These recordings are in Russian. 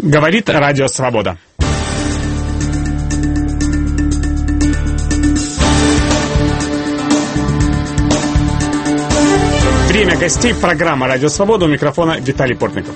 Говорит Радио Свобода. Время гостей. Программа «Радио Свобода». У микрофона Виталий Портников.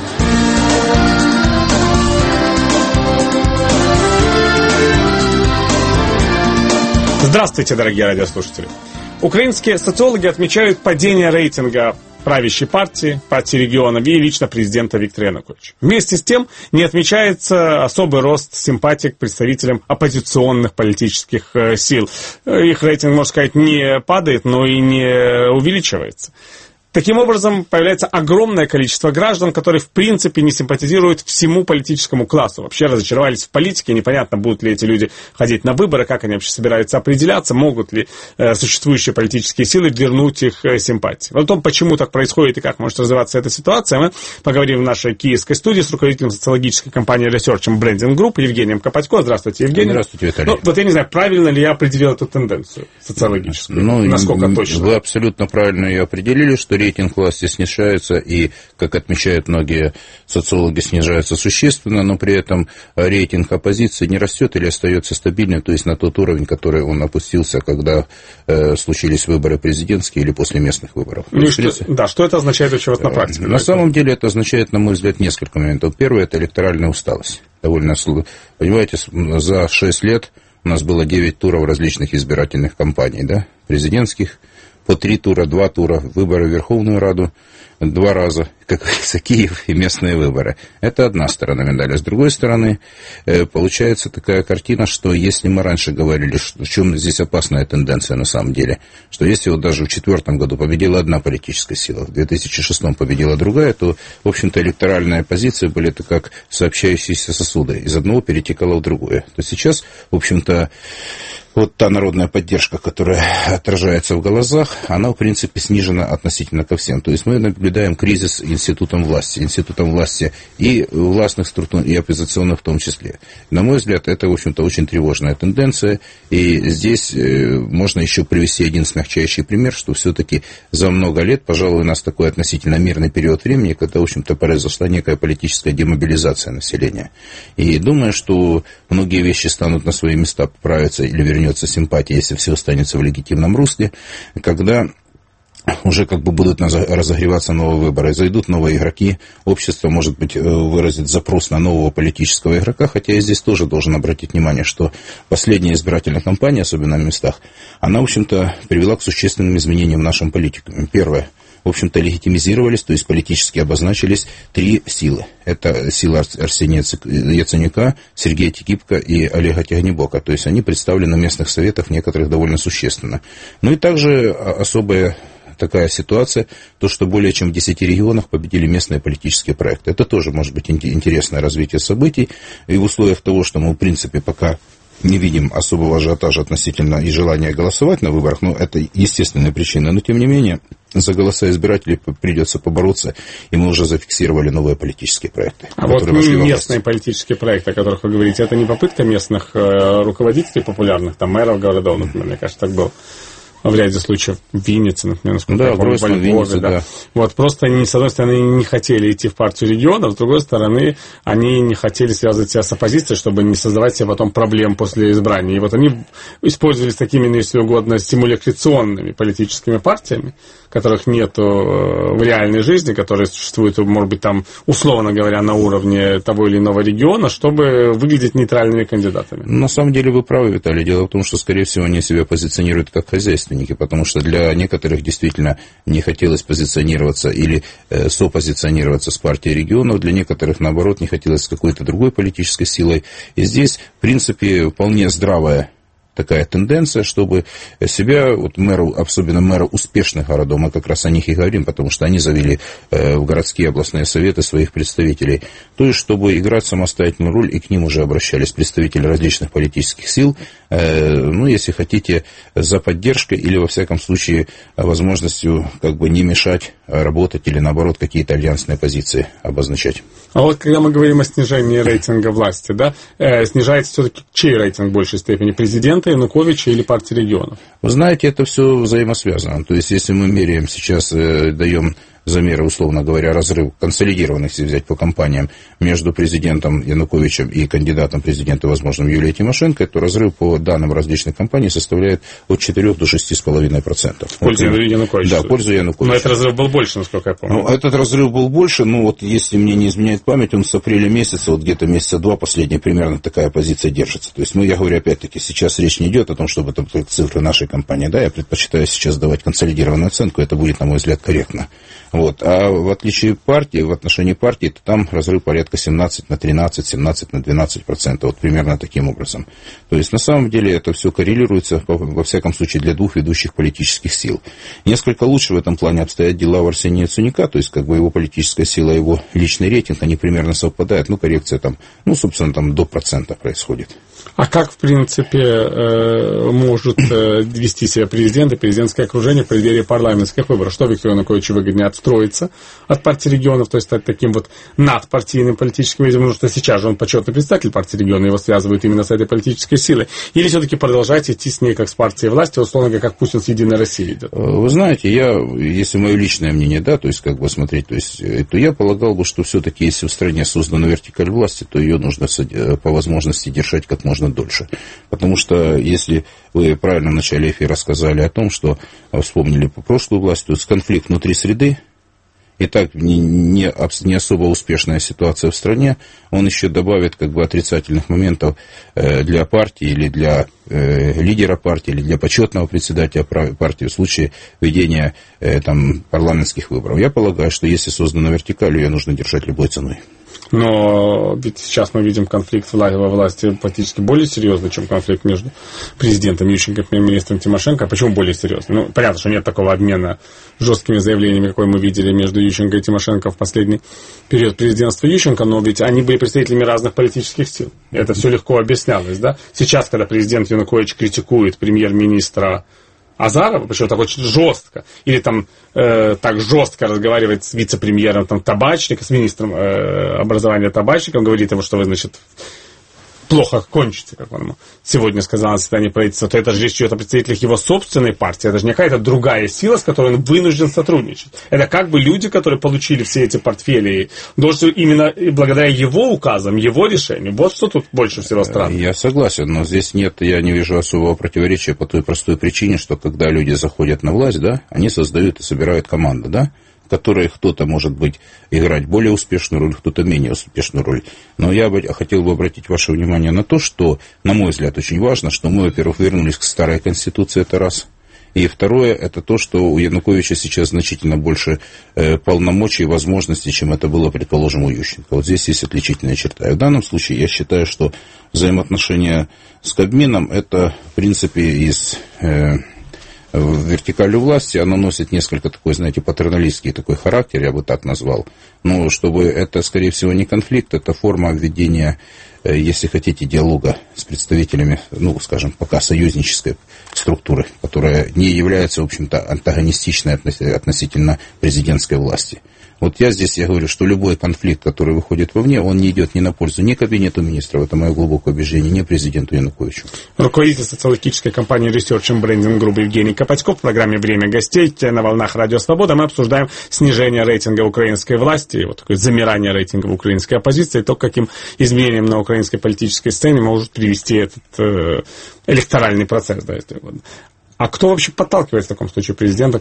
Здравствуйте, дорогие радиослушатели. Украинские социологи отмечают падение рейтинга правящей партии регионов и лично президента Виктора Януковича. Вместе с тем не отмечается особый рост симпатий к представителям оппозиционных политических сил. Их рейтинг, можно сказать, не падает, но и не увеличивается. Таким образом, появляется огромное количество граждан, которые, в принципе, не симпатизируют всему политическому классу. Вообще разочаровались в политике, непонятно, будут ли эти люди ходить на выборы, как они вообще собираются определяться, могут ли существующие политические силы вернуть их симпатии. Вот о том, почему так происходит и как может развиваться эта ситуация, мы поговорим в нашей киевской студии с руководителем социологической компании Research and Branding Group Евгением Копатько. Здравствуйте, Евгений. Здравствуйте, Виталий. Вот я не знаю, правильно ли я определил эту тенденцию социологическую, насколько точно. Вы абсолютно правильно ее определили, что рейтинг власти снижается, и, как отмечают многие социологи, снижается существенно, но при этом рейтинг оппозиции не растет или остается стабильным, то есть на тот уровень, который он опустился, когда случились выборы президентские или после местных выборов. Что это означает вообще на практике? На самом деле это означает, на мой взгляд, несколько моментов. Первое – это электоральная усталость. Понимаете, за 6 лет у нас было 9 туров различных избирательных кампаний, да, президентских, по 3 тура, 2 тура, выборы в Верховную Раду, 2 раза, как говорится, Киев и местные выборы. Это одна сторона медали. С другой стороны, получается такая картина, что если мы раньше говорили, в чем здесь опасная тенденция на самом деле, что если вот даже в 2004 году победила одна политическая сила, в 2006 победила другая, то, в общем-то, электоральные позиции были это как сообщающиеся сосуды. Из одного перетекало в другое. То сейчас, в общем-то, вот та народная поддержка, которая отражается в голосах, она, в принципе, снижена относительно ко всем. То есть мы наблюдаем кризис институтом власти и властных структур, и оппозиционных в том числе. На мой взгляд, это, в общем-то, очень тревожная тенденция. И здесь можно еще привести один смягчающий пример, что все-таки за много лет, пожалуй, у нас такой относительно мирный период времени, когда, в общем-то, произошла некая политическая демобилизация населения. И думаю, что многие вещи станут на свои места, поправятся или вернется симпатия, если все останется в легитимном русле, когда уже как бы будут разогреваться новые выборы, зайдут новые игроки, общество, может быть, выразит запрос на нового политического игрока, хотя я здесь тоже должен обратить внимание, что последняя избирательная кампания, особенно на местах, она, в общем-то, привела к существенным изменениям в нашем политике. Первое. В общем-то, легитимизировались, то есть политически обозначились 3 силы. Это сила Арсения Яценюка, Сергея Тикипко и Олега Тягнебока. То есть они представлены в местных советах некоторых довольно существенно. Ну и также особая такая ситуация, то, что более чем в 10 регионах победили местные политические проекты. Это тоже может быть интересное развитие событий. И в условиях того, что мы, в принципе, пока не видим особого ажиотажа относительно и желания голосовать на выборах, но это естественная причина, но тем не менее за голоса избирателей придется побороться, и мы уже зафиксировали новые политические проекты. А вот местные политические проекты, о которых вы говорите, это не попытка местных руководителей популярных, там мэров городов, например, мне кажется, так было в ряде случаев в Виннице, например, насколько я помню, в Львове, Виннице, да. Вот просто они, с одной стороны, не хотели идти в партию регионов, с другой стороны, они не хотели связывать себя с оппозицией, чтобы не создавать себе потом проблем после избрания. И вот они использовались такими, если угодно, стимуляционными политическими партиями, которых нет в реальной жизни, которые существуют, может быть, там, условно говоря, на уровне того или иного региона, чтобы выглядеть нейтральными кандидатами. На самом деле вы правы, Виталий. Дело в том, что, скорее всего, они себя позиционируют как хозяйственники, потому что для некоторых действительно не хотелось позиционироваться или сопозиционироваться с партией регионов, для некоторых, наоборот, не хотелось с какой-то другой политической силой. И здесь, в принципе, вполне здравая такая тенденция, чтобы себя, вот мэру, особенно мэру успешных городов, мы как раз о них и говорим, потому что они завели в городские областные советы своих представителей, то есть, чтобы играть самостоятельную роль, и к ним уже обращались представители различных политических сил, ну, если хотите, за поддержкой или, во всяком случае, возможностью как бы не мешать работать или, наоборот, какие-то альянсные позиции обозначать. А вот когда мы говорим о снижении рейтинга власти, да, снижается все-таки чей рейтинг в большей степени? Президента Януковича или партии регионов? Вы знаете, это все взаимосвязано. То есть, если мы меряем сейчас, даем замеры, условно говоря, разрыв консолидированных, если взять по компаниям, между президентом Януковичем и кандидатом президента, возможным, Юлией Тимошенко, то разрыв по данным различных компаний составляет от 4 до 6,5%. В пользу Януковича. Да, в пользу Януковича. Но этот разрыв был больше, насколько я помню. Ну, этот разрыв был больше, но вот если мне не изменяет память, он с апреля месяца, вот где-то месяца 2 последний, примерно такая позиция держится. То есть, я говорю, опять-таки, сейчас речь не идет о том, чтобы это цифры нашей компании, да, я предпочитаю сейчас давать консолидированную оценку, это будет, на мой взгляд, корректно. Вот. А в отличие партии, в отношении партии, то там разрыв порядка 17 на 13, 17 на 12%, вот примерно таким образом. То есть, на самом деле, это все коррелируется, во всяком случае, для двух ведущих политических сил. Несколько лучше в этом плане обстоят дела у Арсения Яценюка, то есть, как бы его политическая сила, его личный рейтинг, они примерно совпадают, коррекция там, собственно, там до процента происходит. А как, в принципе, может вести себя президент и президентское окружение в преддверии парламентских выборов? Что Виктору Януковичу выгоднее, отстроиться от партии регионов, то есть стать таким вот надпартийным политическим лидером, потому что сейчас же он почетный представитель партии регионов, его связывают именно с этой политической силой? Или все-таки продолжать идти с ней как с партией власти, условно говоря, как Путин с Единой Россией идет? Вы знаете, если мое личное мнение, да, то есть как бы смотреть, то я полагал бы, что все-таки если в стране создана вертикаль власти, то ее нужно по возможности держать как можно дольше. Потому что, если вы правильно в начале эфира сказали о том, что вспомнили по прошлую власть, то есть конфликт внутри среды, и так не особо успешная ситуация в стране, он еще добавит как бы отрицательных моментов для партии или для лидера партии, или для почетного председателя партии в случае ведения парламентских выборов. Я полагаю, что если создана вертикаль, ее нужно держать любой ценой. Но ведь сейчас мы видим конфликт во власти практически более серьезный, чем конфликт между президентом Ющенко и премьер-министром Тимошенко. А почему более серьезный? Понятно, что нет такого обмена жесткими заявлениями, какой мы видели между Ющенко и Тимошенко в последний период президентства Ющенко, но ведь они были представителями разных политических сил. Это все легко объяснялось, да? Сейчас, когда президент Янукович критикует премьер-министра Азарова, причем так очень жестко, или так жестко разговаривает с вице-премьером Табачником, с министром образования Табачником, говорит ему, что вы, значит, плохо кончите, как он ему сегодня сказал на заседании правительства, то это же речь идет о представителях его собственной партии, это же не какая-то другая сила, с которой он вынужден сотрудничать. Это как бы люди, которые получили все эти портфели, должны именно благодаря его указам, его решению. Вот что тут больше всего странно. Я согласен, но здесь я не вижу особого противоречия по той простой причине, что когда люди заходят на власть, да, они создают и собирают команду, да, в которой кто-то, может быть, играть более успешную роль, кто-то менее успешную роль. Но я хотел бы обратить ваше внимание на то, что, на мой взгляд, очень важно, что мы, во-первых, вернулись к старой конституции, это раз. И второе, это то, что у Януковича сейчас значительно больше полномочий и возможностей, чем это было, предположим, у Ющенко. Вот здесь есть отличительная черта. И в данном случае я считаю, что взаимоотношения с Кабмином, это, в принципе, из в вертикали власти, оно носит несколько такой, знаете, патерналистский такой характер, я бы так назвал. Но чтобы это, скорее всего, не конфликт, это форма введения, если хотите, диалога с представителями, скажем, пока союзнической структуры, которая не является, в общем-то, антагонистичной относительно президентской власти. Вот я говорю, что любой конфликт, который выходит вовне, он не идет ни на пользу ни кабинету министров, это мое глубокое убеждение, ни президенту Януковичу. Руководитель социологической компании Research and Branding Group Евгений Копатьков в программе «Время гостей» на волнах Радио Свобода. Мы обсуждаем снижение рейтинга украинской власти, и вот такое замирание рейтинга в украинской оппозиции, и то, к каким изменениям на украинской политической сцене может привести этот электоральный процесс. Да, если угодно. А кто вообще подталкивает в таком случае президента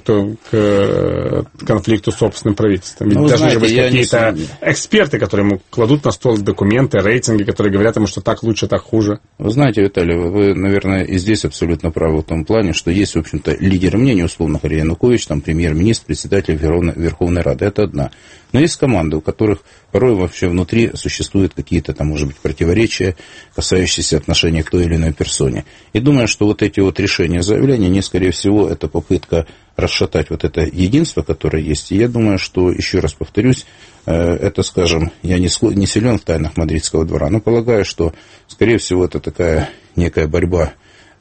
к конфликту с собственным правительством? Ведь должны же быть какие-то эксперты, которые ему кладут на стол документы, рейтинги, которые говорят ему, что так лучше, так хуже. Вы знаете, Виталий, вы, наверное, и здесь абсолютно правы в том плане, что есть, в общем-то, лидер мнения, условно говоря, Янукович, премьер-министр, председатель Верховной Рады. Это одна. Но есть команды, у которых порой вообще внутри существуют какие-то может быть, противоречия, касающиеся отношения к той или иной персоне. И думаю, что вот эти вот решения, заявления, они, скорее всего, это попытка расшатать вот это единство, которое есть. И я думаю, что, еще раз повторюсь, это, скажем, я не силен в тайнах мадридского двора, но полагаю, что, скорее всего, это такая некая борьба,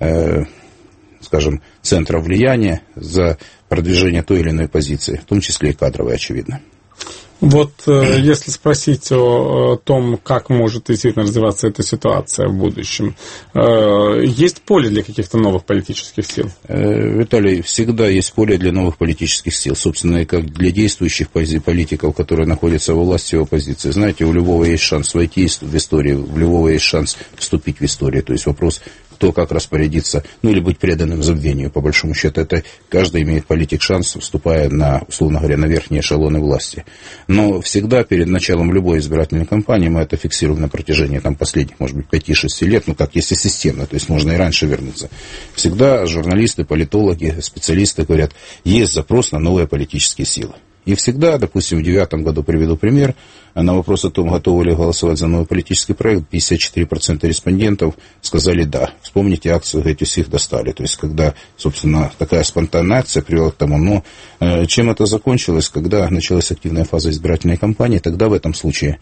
скажем, центра влияния за продвижение той или иной позиции, в том числе и кадровой, очевидно. Вот если спросить о том, как может действительно развиваться эта ситуация в будущем, есть поле для каких-то новых политических сил? Виталий, всегда есть поле для новых политических сил. Собственно, и как для действующих политиков, которые находятся во власти и в оппозиции. Знаете, у любого есть шанс войти в историю, у любого есть шанс вступить в историю. То есть вопрос, кто как распорядиться, ну или быть преданным забвению, по большому счету. Это каждый имеет политик шанс, вступая на, условно говоря, на верхние эшелоны власти. Но всегда перед началом любой избирательной кампании, мы это фиксируем на протяжении последних, может быть, 5-6 лет, ну как если системно, то есть можно и раньше вернуться. Всегда журналисты, политологи, специалисты говорят, есть запрос на новые политические силы. И всегда, допустим, в 2009 году, приведу пример, на вопрос о том, готовы ли голосовать за новый политический проект, 54% респондентов сказали «да». Вспомните акцию «Эти всех достали». То есть, когда, собственно, такая спонтанная акция привела к тому, но чем это закончилось, когда началась активная фаза избирательной кампании, тогда в этом случае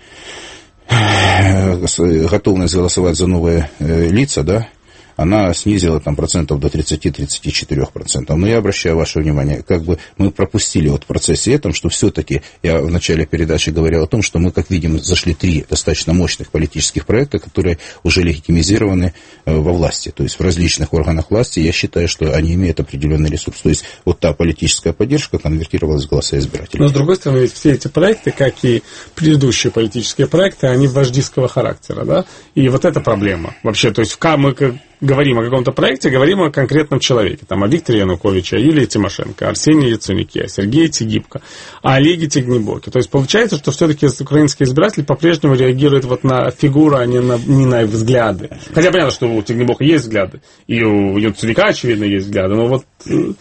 готовность голосовать за новые лица, да, она снизила процентов до 30-34%. Но я обращаю ваше внимание, как бы мы пропустили в процессе этом, что все-таки, я в начале передачи говорил о том, что мы, как видим, зашли 3 достаточно мощных политических проекта, которые уже легитимизированы во власти, то есть в различных органах власти. Я считаю, что они имеют определенный ресурс. То есть вот та политическая поддержка конвертировалась в голоса избирателей. Но с другой стороны, ведь все эти проекты, как и предыдущие политические проекты, они вождистского характера, да? И вот эта проблема вообще, то есть мы говорим о каком-то проекте, говорим о конкретном человеке, там, о Викторе Януковиче, о Юлии Тимошенко, Арсении Яценюке, о Сергее Тигибко, о Олеге Тигнебоке. То есть получается, что все-таки украинские избиратели по-прежнему реагируют вот на фигуру, а не на взгляды. Хотя понятно, что у Тигнебока есть взгляды, и у Яценюка, очевидно, есть взгляды, но вот...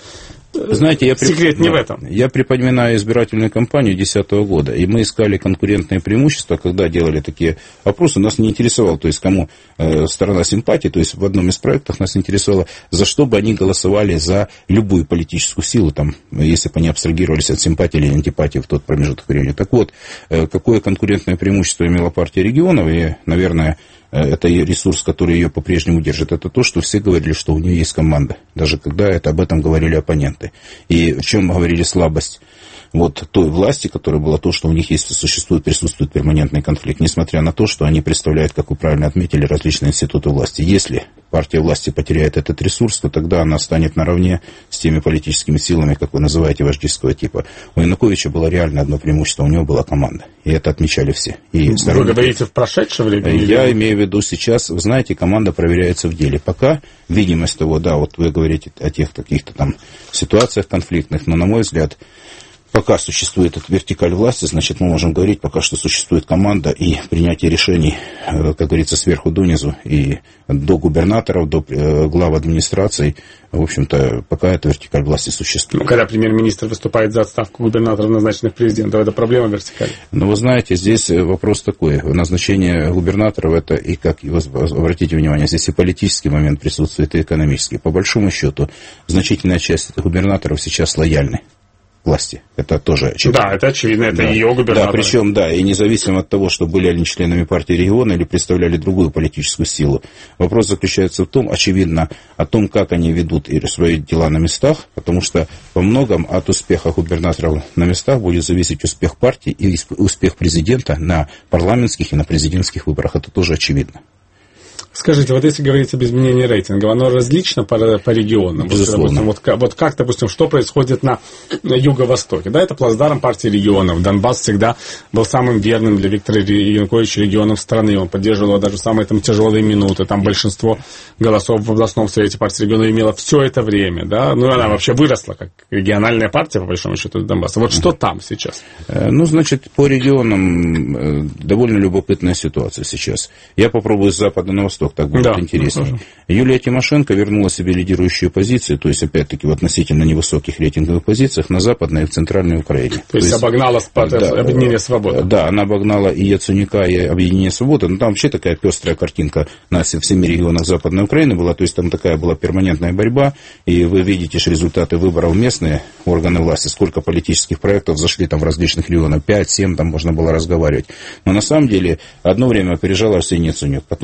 Знаете, секрет не в этом. Я припоминаю избирательную кампанию 2010 года, и мы искали конкурентные преимущества, когда делали такие опросы, нас не интересовало, то есть кому сторона симпатии, то есть в одном из проектов нас интересовало, за что бы они голосовали за любую политическую силу, там, если бы они абстрагировались от симпатии или антипатии в тот промежуток времени. Так вот, какое конкурентное преимущество имела партия регионов, и, наверное, это ресурс, который ее по-прежнему держит, это то, что все говорили, что у нее есть команда, даже когда об этом говорили оппоненты. И в чем говорили слабость вот той власти, которая была то, что у них есть, присутствует перманентный конфликт, несмотря на то, что они представляют, как вы правильно отметили, различные институты власти. Если партия власти потеряет этот ресурс, то тогда она станет наравне с теми политическими силами, как вы называете, вождистского типа. У Януковича было реально одно преимущество, у него была команда. И это отмечали все. И вы говорите в прошедшем времени? Я имею в виду сейчас, вы знаете, команда проверяется в деле. Пока видимость того, да, вот вы говорите о тех каких-то там ситуациях конфликтных, но, на мой взгляд, пока существует эта вертикаль власти, значит, мы можем говорить, пока что существует команда и принятие решений, как говорится, сверху донизу, и до губернаторов, до глав администраций. В общем-то, пока эта вертикаль власти существует. Ну, когда премьер-министр выступает за отставку губернаторов, назначенных президентом, это проблема вертикали? Ну, вы знаете, здесь вопрос такой. Назначение губернаторов, это и, как обратите внимание, здесь и политический момент присутствует, и экономический. По большому счету, значительная часть губернаторов сейчас лояльны власти. Это тоже очевидно. Да, это очевидно, это да. ее губернатор. Да, причем, да, и независимо от того, что были они членами партии региона или представляли другую политическую силу. Вопрос заключается в том, очевидно, о том, как они ведут свои дела на местах, потому что во многом от успеха губернаторов на местах будет зависеть успех партии и успех президента на парламентских и на президентских выборах. Это тоже очевидно. Скажите, вот если говорить об изменении рейтинга, оно различно по регионам? Безусловно. Вот как, допустим, что происходит на юго-востоке? Да, это плацдарм партии регионов. Донбасс всегда был самым верным для Виктора Януковича регионом страны. Он поддерживал его даже в самые тяжелые минуты. Там большинство голосов в областном совете партии регионов имело все это время. Да? Ну, она вообще выросла как региональная партия, по большому счету, Донбасса. Вот что там сейчас? Ну, значит, по регионам довольно любопытная ситуация сейчас. Я попробую с запада на восток, так будет интереснее. Юлия Тимошенко вернула себе лидирующие позиции, то есть, опять-таки, в относительно невысоких рейтинговых позициях на Западной и в Центральной Украине. То есть обогнала Объединение Свободы. Да, она обогнала и Яценюка, и Объединение Свободы. Но там вообще такая пестрая картинка на всеми регионах Западной Украины была. То есть там такая была перманентная борьба. И вы видите же результаты выборов местные органы власти. Сколько политических проектов зашли там в различных регионах. 5-7 там можно было разговаривать. Но на самом деле одно время опережала Арсений Яценюк. Потом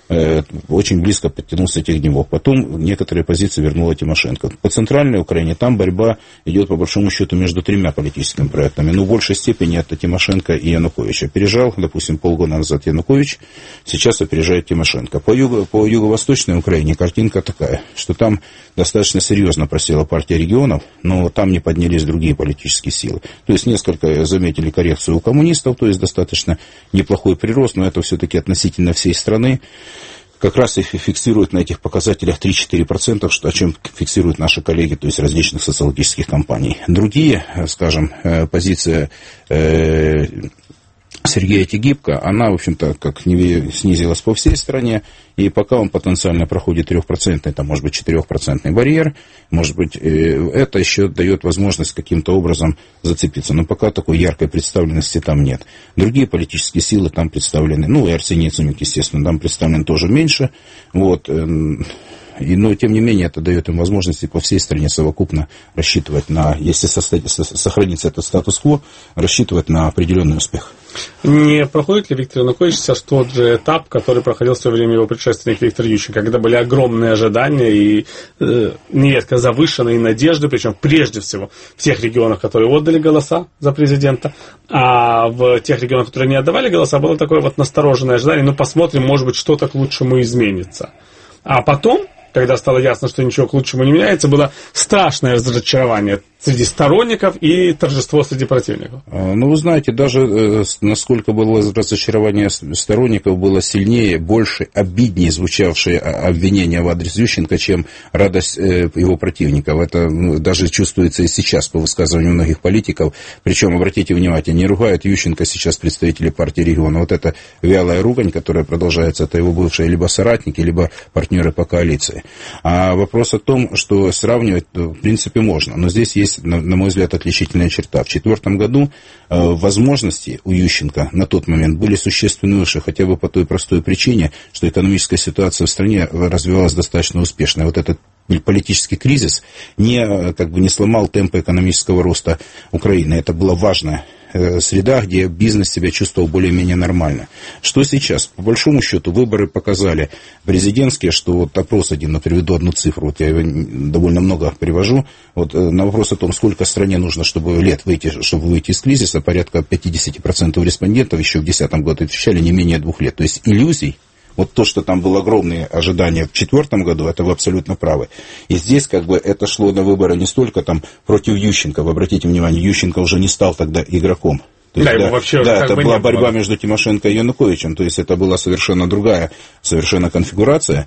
очень близко подтянулся Техдемок. Потом некоторые позиции вернула Тимошенко. По центральной Украине там борьба идет, по большому счету, между тремя политическими проектами. Но в большей степени это Тимошенко и Янукович. Опережал, допустим, полгода назад Янукович, сейчас опережает Тимошенко. По юго-восточной Украине картинка такая, что там достаточно серьезно просела партия регионов, но там не поднялись другие политические силы. То есть несколько заметили коррекцию у коммунистов, то есть достаточно неплохой прирост, но это все-таки относительно всей страны. Как раз и фиксируют на этих показателях 3-4%, о чем фиксируют наши коллеги, то есть различных социологических компаний. Другие, скажем, позиция Сергея Тегибко, она, в общем-то, как не снизилась по всей стране, и пока он потенциально проходит 3%, это может быть 4% барьер, может быть, это еще дает возможность каким-то образом зацепиться, но пока такой яркой представленности там нет. Другие политические силы там представлены, ну, и Арсений Яценюк, естественно, там представлен тоже меньше, вот, но, тем не менее, это дает им возможности по всей стране совокупно рассчитывать на, если сохранится этот статус-кво, рассчитывать на определенный успех. Не проходит ли Виктор Янукович сейчас тот же этап, который проходил в свое время его предшественник Виктор Ющенко, когда были огромные ожидания и нередко завышенные надежды, причем прежде всего в тех регионах, которые отдали голоса за президента, а в тех регионах, которые не отдавали голоса, было такое вот настороженное ожидание, ну посмотрим, может быть, что-то к лучшему изменится. А потом, когда стало ясно, что ничего к лучшему не меняется, было страшное разочарование среди сторонников и торжество среди противников. Ну, вы знаете, даже насколько было разочарование сторонников, было сильнее, больше, обиднее звучавшие обвинения в адрес Ющенко, чем радость его противников. Это даже чувствуется и сейчас по высказыванию многих политиков. Причем, обратите внимание, не ругают Ющенко сейчас представители партии региона. Вот эта вялая ругань, которая продолжается, это его бывшие либо соратники, либо партнеры по коалиции. А вопрос о том, что сравнивать, в принципе, можно. Но здесь есть, на мой взгляд, отличительная черта. В 2004 году возможности у Ющенко на тот момент были существенно выше, хотя бы по той простой причине, что экономическая ситуация в стране развивалась достаточно успешно. Вот этот политический кризис не сломал темпы экономического роста Украины. Это было важно. Среда, где бизнес себя чувствовал более-менее нормально. Что сейчас? По большому счету, выборы показали президентские, что вот опрос один, но приведу одну цифру, вот я его довольно много привожу, вот на вопрос о том, сколько стране нужно, чтобы выйти из кризиса, порядка 50% респондентов еще в 2010 году отвечали не менее 2 лет. То есть иллюзий. Вот то, что там было огромные ожидания в 2004 году, это вы абсолютно правы. И здесь это шло на выборы не столько там против Ющенко. Вы обратите внимание, Ющенко уже не стал тогда игроком. То есть, это была борьба между Тимошенко и Януковичем. То есть это была совершенно другая конфигурация.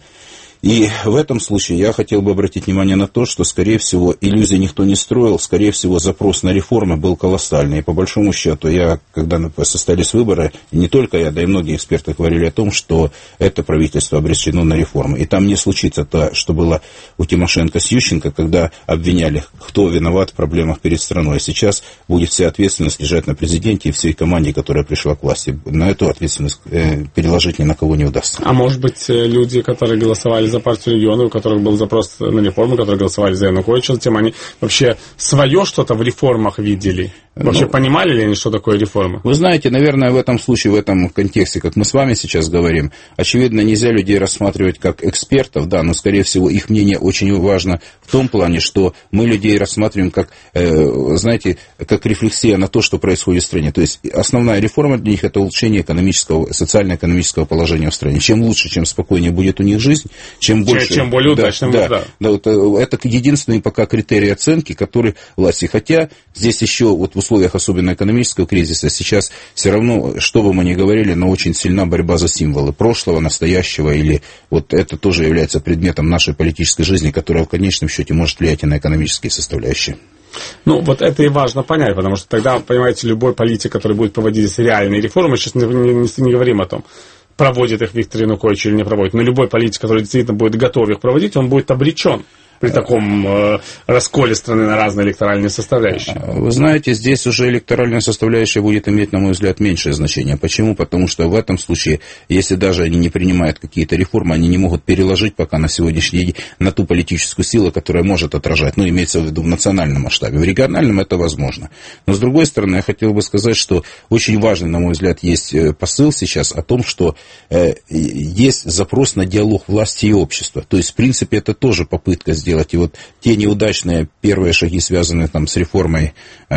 И в этом случае я хотел бы обратить внимание на то, что, скорее всего, иллюзий никто не строил, скорее всего, запрос на реформы был колоссальный. И по большому счету, когда состоялись выборы, и не только я, да и многие эксперты говорили о том, что это правительство обречено на реформы. И там не случится то, что было у Тимошенко с Ющенко, когда обвиняли, кто виноват в проблемах перед страной. Сейчас будет вся ответственность лежать на президенте и всей команде, которая пришла к власти. На эту ответственность переложить ни на кого не удастся. А может быть, люди, которые голосовали за партию региона, у которых был запрос на реформу, которые голосовали за Януковича, затем они вообще свое что-то в реформах видели? Вообще понимали ли они, что такое реформа? Вы знаете, наверное, в этом случае, в этом контексте, как мы с вами сейчас говорим, очевидно, нельзя людей рассматривать как экспертов, да, но, скорее всего, их мнение очень важно в том плане, что мы людей рассматриваем как, знаете, как рефлексия на то, что происходит в стране. То есть основная реформа для них – это улучшение социально-экономического положения в стране. Чем лучше, чем спокойнее будет у них жизнь, чем более удачным. Да, это единственный пока критерий оценки, который власти. Хотя здесь еще вот в условиях особенно экономического кризиса сейчас все равно, что бы мы ни говорили, но очень сильна борьба за символы прошлого, настоящего, или вот это тоже является предметом нашей политической жизни, которая в конечном счете может влиять и на экономические составляющие. Ну, вот это и важно понять, потому что тогда, понимаете, любой политик, который будет проводить реальные реформы, сейчас не говорим о том, проводит их Виктор Янукович или не проводит, но любой политик, который действительно будет готов их проводить, он будет обречен. при таком расколе страны на разные электоральные составляющие? Вы знаете, здесь уже электоральная составляющая будет иметь, на мой взгляд, меньшее значение. Почему? Потому что в этом случае, если даже они не принимают какие-то реформы, они не могут переложить пока на сегодняшний день на ту политическую силу, которая может отражать, имеется в виду в национальном масштабе. В региональном это возможно. Но, с другой стороны, я хотел бы сказать, что очень важный, на мой взгляд, есть посыл сейчас о том, что есть запрос на диалог власти и общества. То есть, в принципе, это тоже попытка сделать. И вот те неудачные первые шаги, связанные там с реформой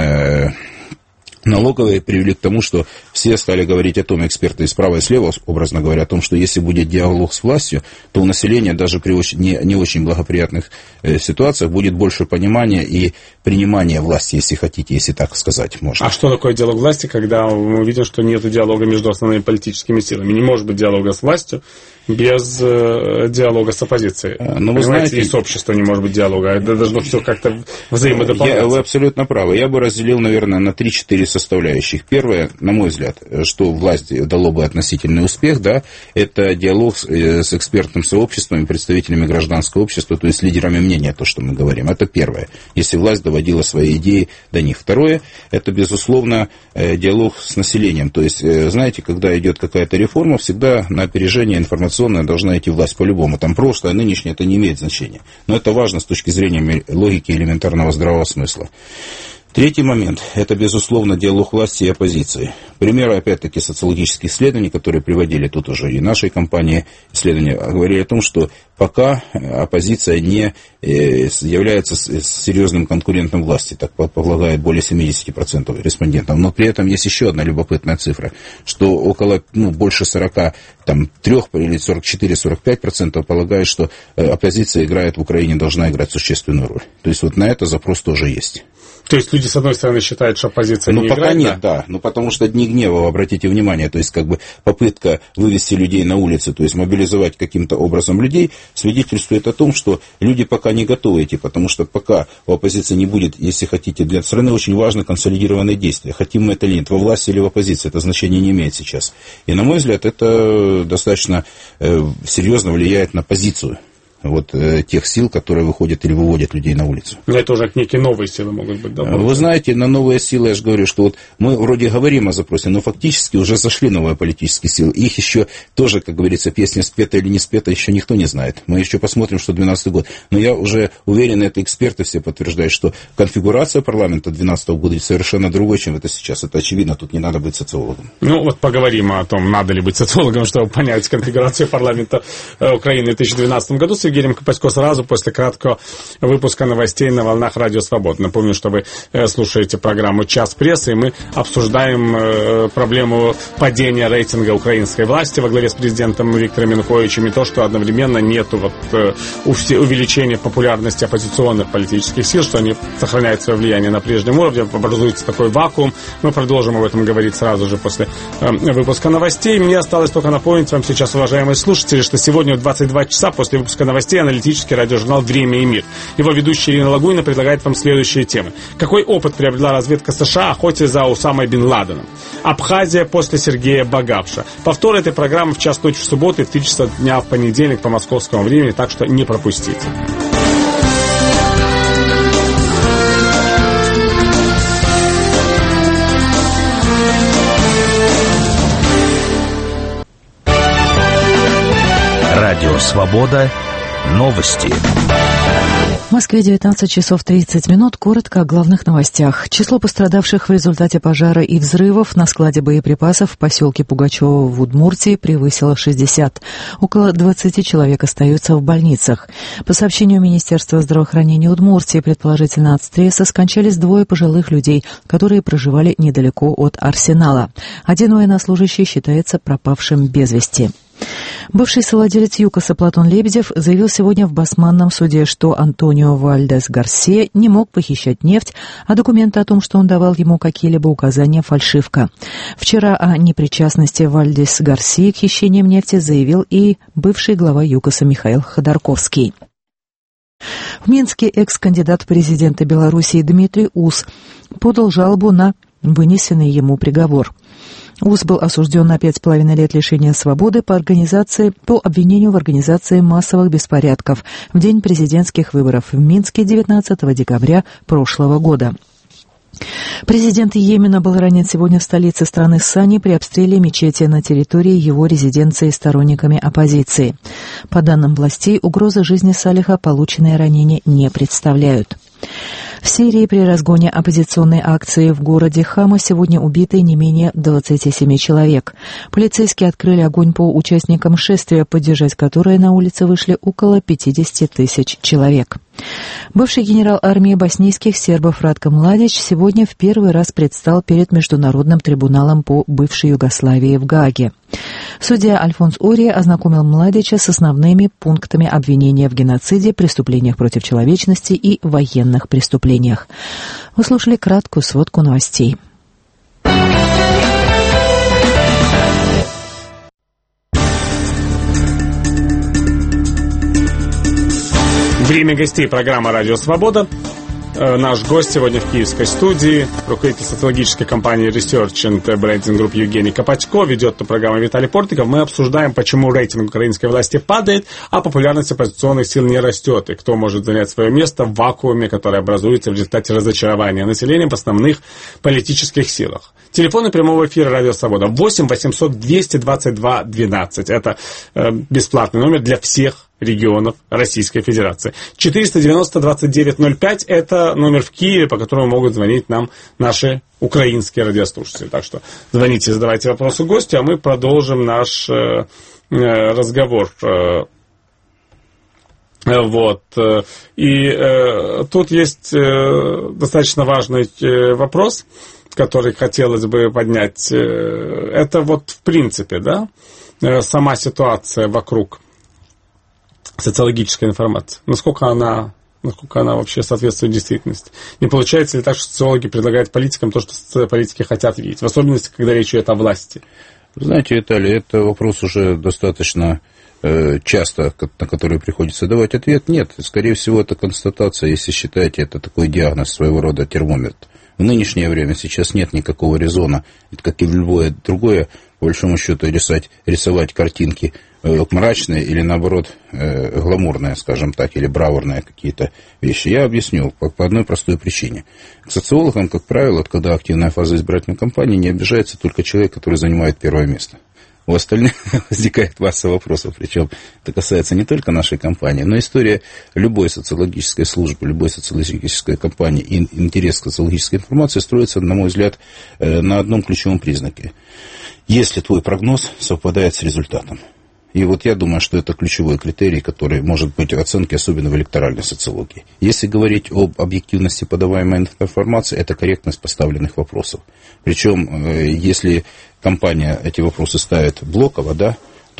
налоговые, привели к тому, что все стали говорить о том, эксперты и справа и слева, образно говоря, о том, что если будет диалог с властью, то у населения даже при не очень благоприятных ситуациях будет больше понимания и принимания власти, если хотите, если так сказать можно. А что такое диалог власти, когда мы видим, что нет диалога между основными политическими силами? Не может быть диалога с властью без диалога с оппозицией. Но вы знаете, и с обществом не может быть диалога. Это должно все как-то взаимодополняться. Вы абсолютно правы. Я бы разделил, наверное, на 3-4 составляющих. Первое, на мой взгляд, что власть дало бы относительный успех, да, это диалог с экспертным сообществом и представителями гражданского общества, то есть лидерами мнения, то, что мы говорим. Это первое. Если власть доводила свои идеи до них. Второе, это, безусловно, диалог с населением. То есть, знаете, когда идет какая-то реформа, всегда на опережение информационное должна идти власть по-любому. Там прошлое, а нынешнее это не имеет значения. Но это важно с точки зрения логики элементарного здравого смысла. Третий момент – это, безусловно, диалог власти и оппозиции. Примеры, опять-таки, социологических исследований, которые приводили тут уже и нашей компании исследования, говорили о том, что пока оппозиция не является серьезным конкурентом власти, так полагает более 70% респондентов. Но при этом есть еще одна любопытная цифра, что около, больше 43 или 44-45% полагают, что оппозиция играет в Украине, должна играть существенную роль. То есть вот на это запрос тоже есть. То есть люди, с одной стороны, считают, что оппозиция не играет? Пока нет, да. Потому что дни гнева, обратите внимание, то есть попытка вывести людей на улицы, то есть мобилизовать каким-то образом людей, свидетельствует о том, что люди пока не готовы идти, потому что пока у оппозиции не будет, если хотите, для страны очень важно консолидированные действия. Хотим мы это или нет, во власти или в оппозиции, это значение не имеет сейчас. И, на мой взгляд, это достаточно серьезно влияет на позицию тех сил, которые выходят или выводят людей на улицу. Но это уже некие новые силы могут быть, да? Вы знаете, на новые силы, я же говорю, что мы вроде говорим о запросе, но фактически уже зашли новые политические силы. Их еще тоже, как говорится, песня спета или не спета, еще никто не знает. Мы еще посмотрим, что 2012 год. Но я уже уверен, это эксперты все подтверждают, что конфигурация парламента 2012 года совершенно другой, чем это сейчас. Это очевидно, тут не надо быть социологом. Поговорим о том, надо ли быть социологом, чтобы понять конфигурацию парламента Украины в 2012 году. Сергеем Копасько сразу после краткого выпуска новостей на волнах Радио Свобода. Напомню, что вы слушаете программу «Час прессы», и мы обсуждаем проблему падения рейтинга украинской власти во главе с президентом Виктором Януковичем и то, что одновременно нет увеличения популярности оппозиционных политических сил, что они сохраняют свое влияние на прежнем уровне, образуется такой вакуум. Мы продолжим об этом говорить сразу же после выпуска новостей. Мне осталось только напомнить вам сейчас, уважаемые слушатели, что сегодня в 22 часа после выпуска новостей аналитический радиожурнал «Время и мир». Его ведущая Ирина Лагуйна предлагает вам следующие темы. Какой опыт приобрела разведка США охоте за Усамой бен Ладеном? Абхазия после Сергея Багапша. Повтор этой программы в час ночи в субботу и в 3 часа дня в понедельник по московскому времени, так что не пропустите. Радио «Свобода». Новости. В Москве 19 часов 30 минут. Коротко о главных новостях. Число пострадавших в результате пожара и взрывов на складе боеприпасов в поселке Пугачево в Удмуртии превысило 60. Около 20 человек остаются в больницах. По сообщению Министерства здравоохранения Удмуртии, предположительно от стресса скончались 2 пожилых людей, которые проживали недалеко от Арсенала. Один военнослужащий считается пропавшим без вести. Бывший совладелец ЮКОСа Платон Лебедев заявил сегодня в Басманном суде, что Антонио Вальдес Гарсия не мог похищать нефть, а документы о том, что он давал ему какие-либо указания, фальшивка. Вчера о непричастности Вальдес Гарсии к хищениям нефти заявил и бывший глава ЮКОСа Михаил Ходорковский. В Минске экс-кандидат в президенты Белоруссии Дмитрий Ус подал жалобу на вынесенный ему приговор. Ус был осужден на 5,5 лет лишения свободы по обвинению в организации массовых беспорядков в день президентских выборов в Минске 19 декабря прошлого года. Президент Йемена был ранен сегодня в столице страны Сани при обстреле мечети на территории его резиденции сторонниками оппозиции. По данным властей, угрозы жизни Салиха полученные ранения не представляют. В Сирии при разгоне оппозиционной акции в городе Хама сегодня убиты не менее 27 человек. Полицейские открыли огонь по участникам шествия, поддержать которое на улице вышли около 50 тысяч человек. Бывший генерал армии боснийских сербов Ратко Младич сегодня в первый раз предстал перед Международным трибуналом по бывшей Югославии в Гааге. Судья Альфонс Ория ознакомил Младича с основными пунктами обвинения в геноциде, преступлениях против человечности и военных преступлениях. Вы слушали краткую сводку новостей. Время гостей программы «Радио Свобода». Наш гость сегодня в киевской студии, руководитель социологической компании Research and Branding Group Евгений Копатько, ведет эту программу Виталий Портников. Мы обсуждаем, почему рейтинг украинской власти падает, а популярность оппозиционных сил не растет, и кто может занять свое место в вакууме, который образуется в результате разочарования населения в основных политических силах. Телефоны прямого эфира «Радио Свобода» 8 800 222 12. Это бесплатный номер для всех регионов Российской Федерации. 490-2905 это номер в Киеве, по которому могут звонить нам наши украинские радиослушатели. Так что звоните, задавайте вопросы гостю, а мы продолжим наш разговор. Вот. И тут есть достаточно важный вопрос, который хотелось бы поднять. Это вот в принципе, да, сама ситуация вокруг социологическая информация. Насколько она вообще соответствует действительности. Не получается ли так, что социологи предлагают политикам то, что политики хотят видеть? В особенности, когда речь идет о власти. Вы знаете, Виталий, это вопрос уже достаточно часто, на который приходится давать ответ. Нет, скорее всего, это констатация, если считаете, это такой диагноз, своего рода термометр. В нынешнее время сейчас нет никакого резона, как и в любое другое, по большому счету, рисовать картинки мрачные или, наоборот, гламурные, скажем так, или бравурные какие-то вещи. Я объясню по одной простой причине. К социологам, как правило, когда активная фаза избирательной кампании, не обижается только человек, который занимает первое место. У остальных возникает масса вопросов, причем это касается не только нашей компании, но история любой социологической службы, любой социологической компании и интерес к социологической информации строится, на мой взгляд, на одном ключевом признаке. Если твой прогноз совпадает с результатом. И вот я думаю, что это ключевой критерий, который может быть в оценке, особенно в электоральной социологии. Если говорить об объективности подаваемой информации, это корректность поставленных вопросов. Причем, если компания эти вопросы ставит блоково, да,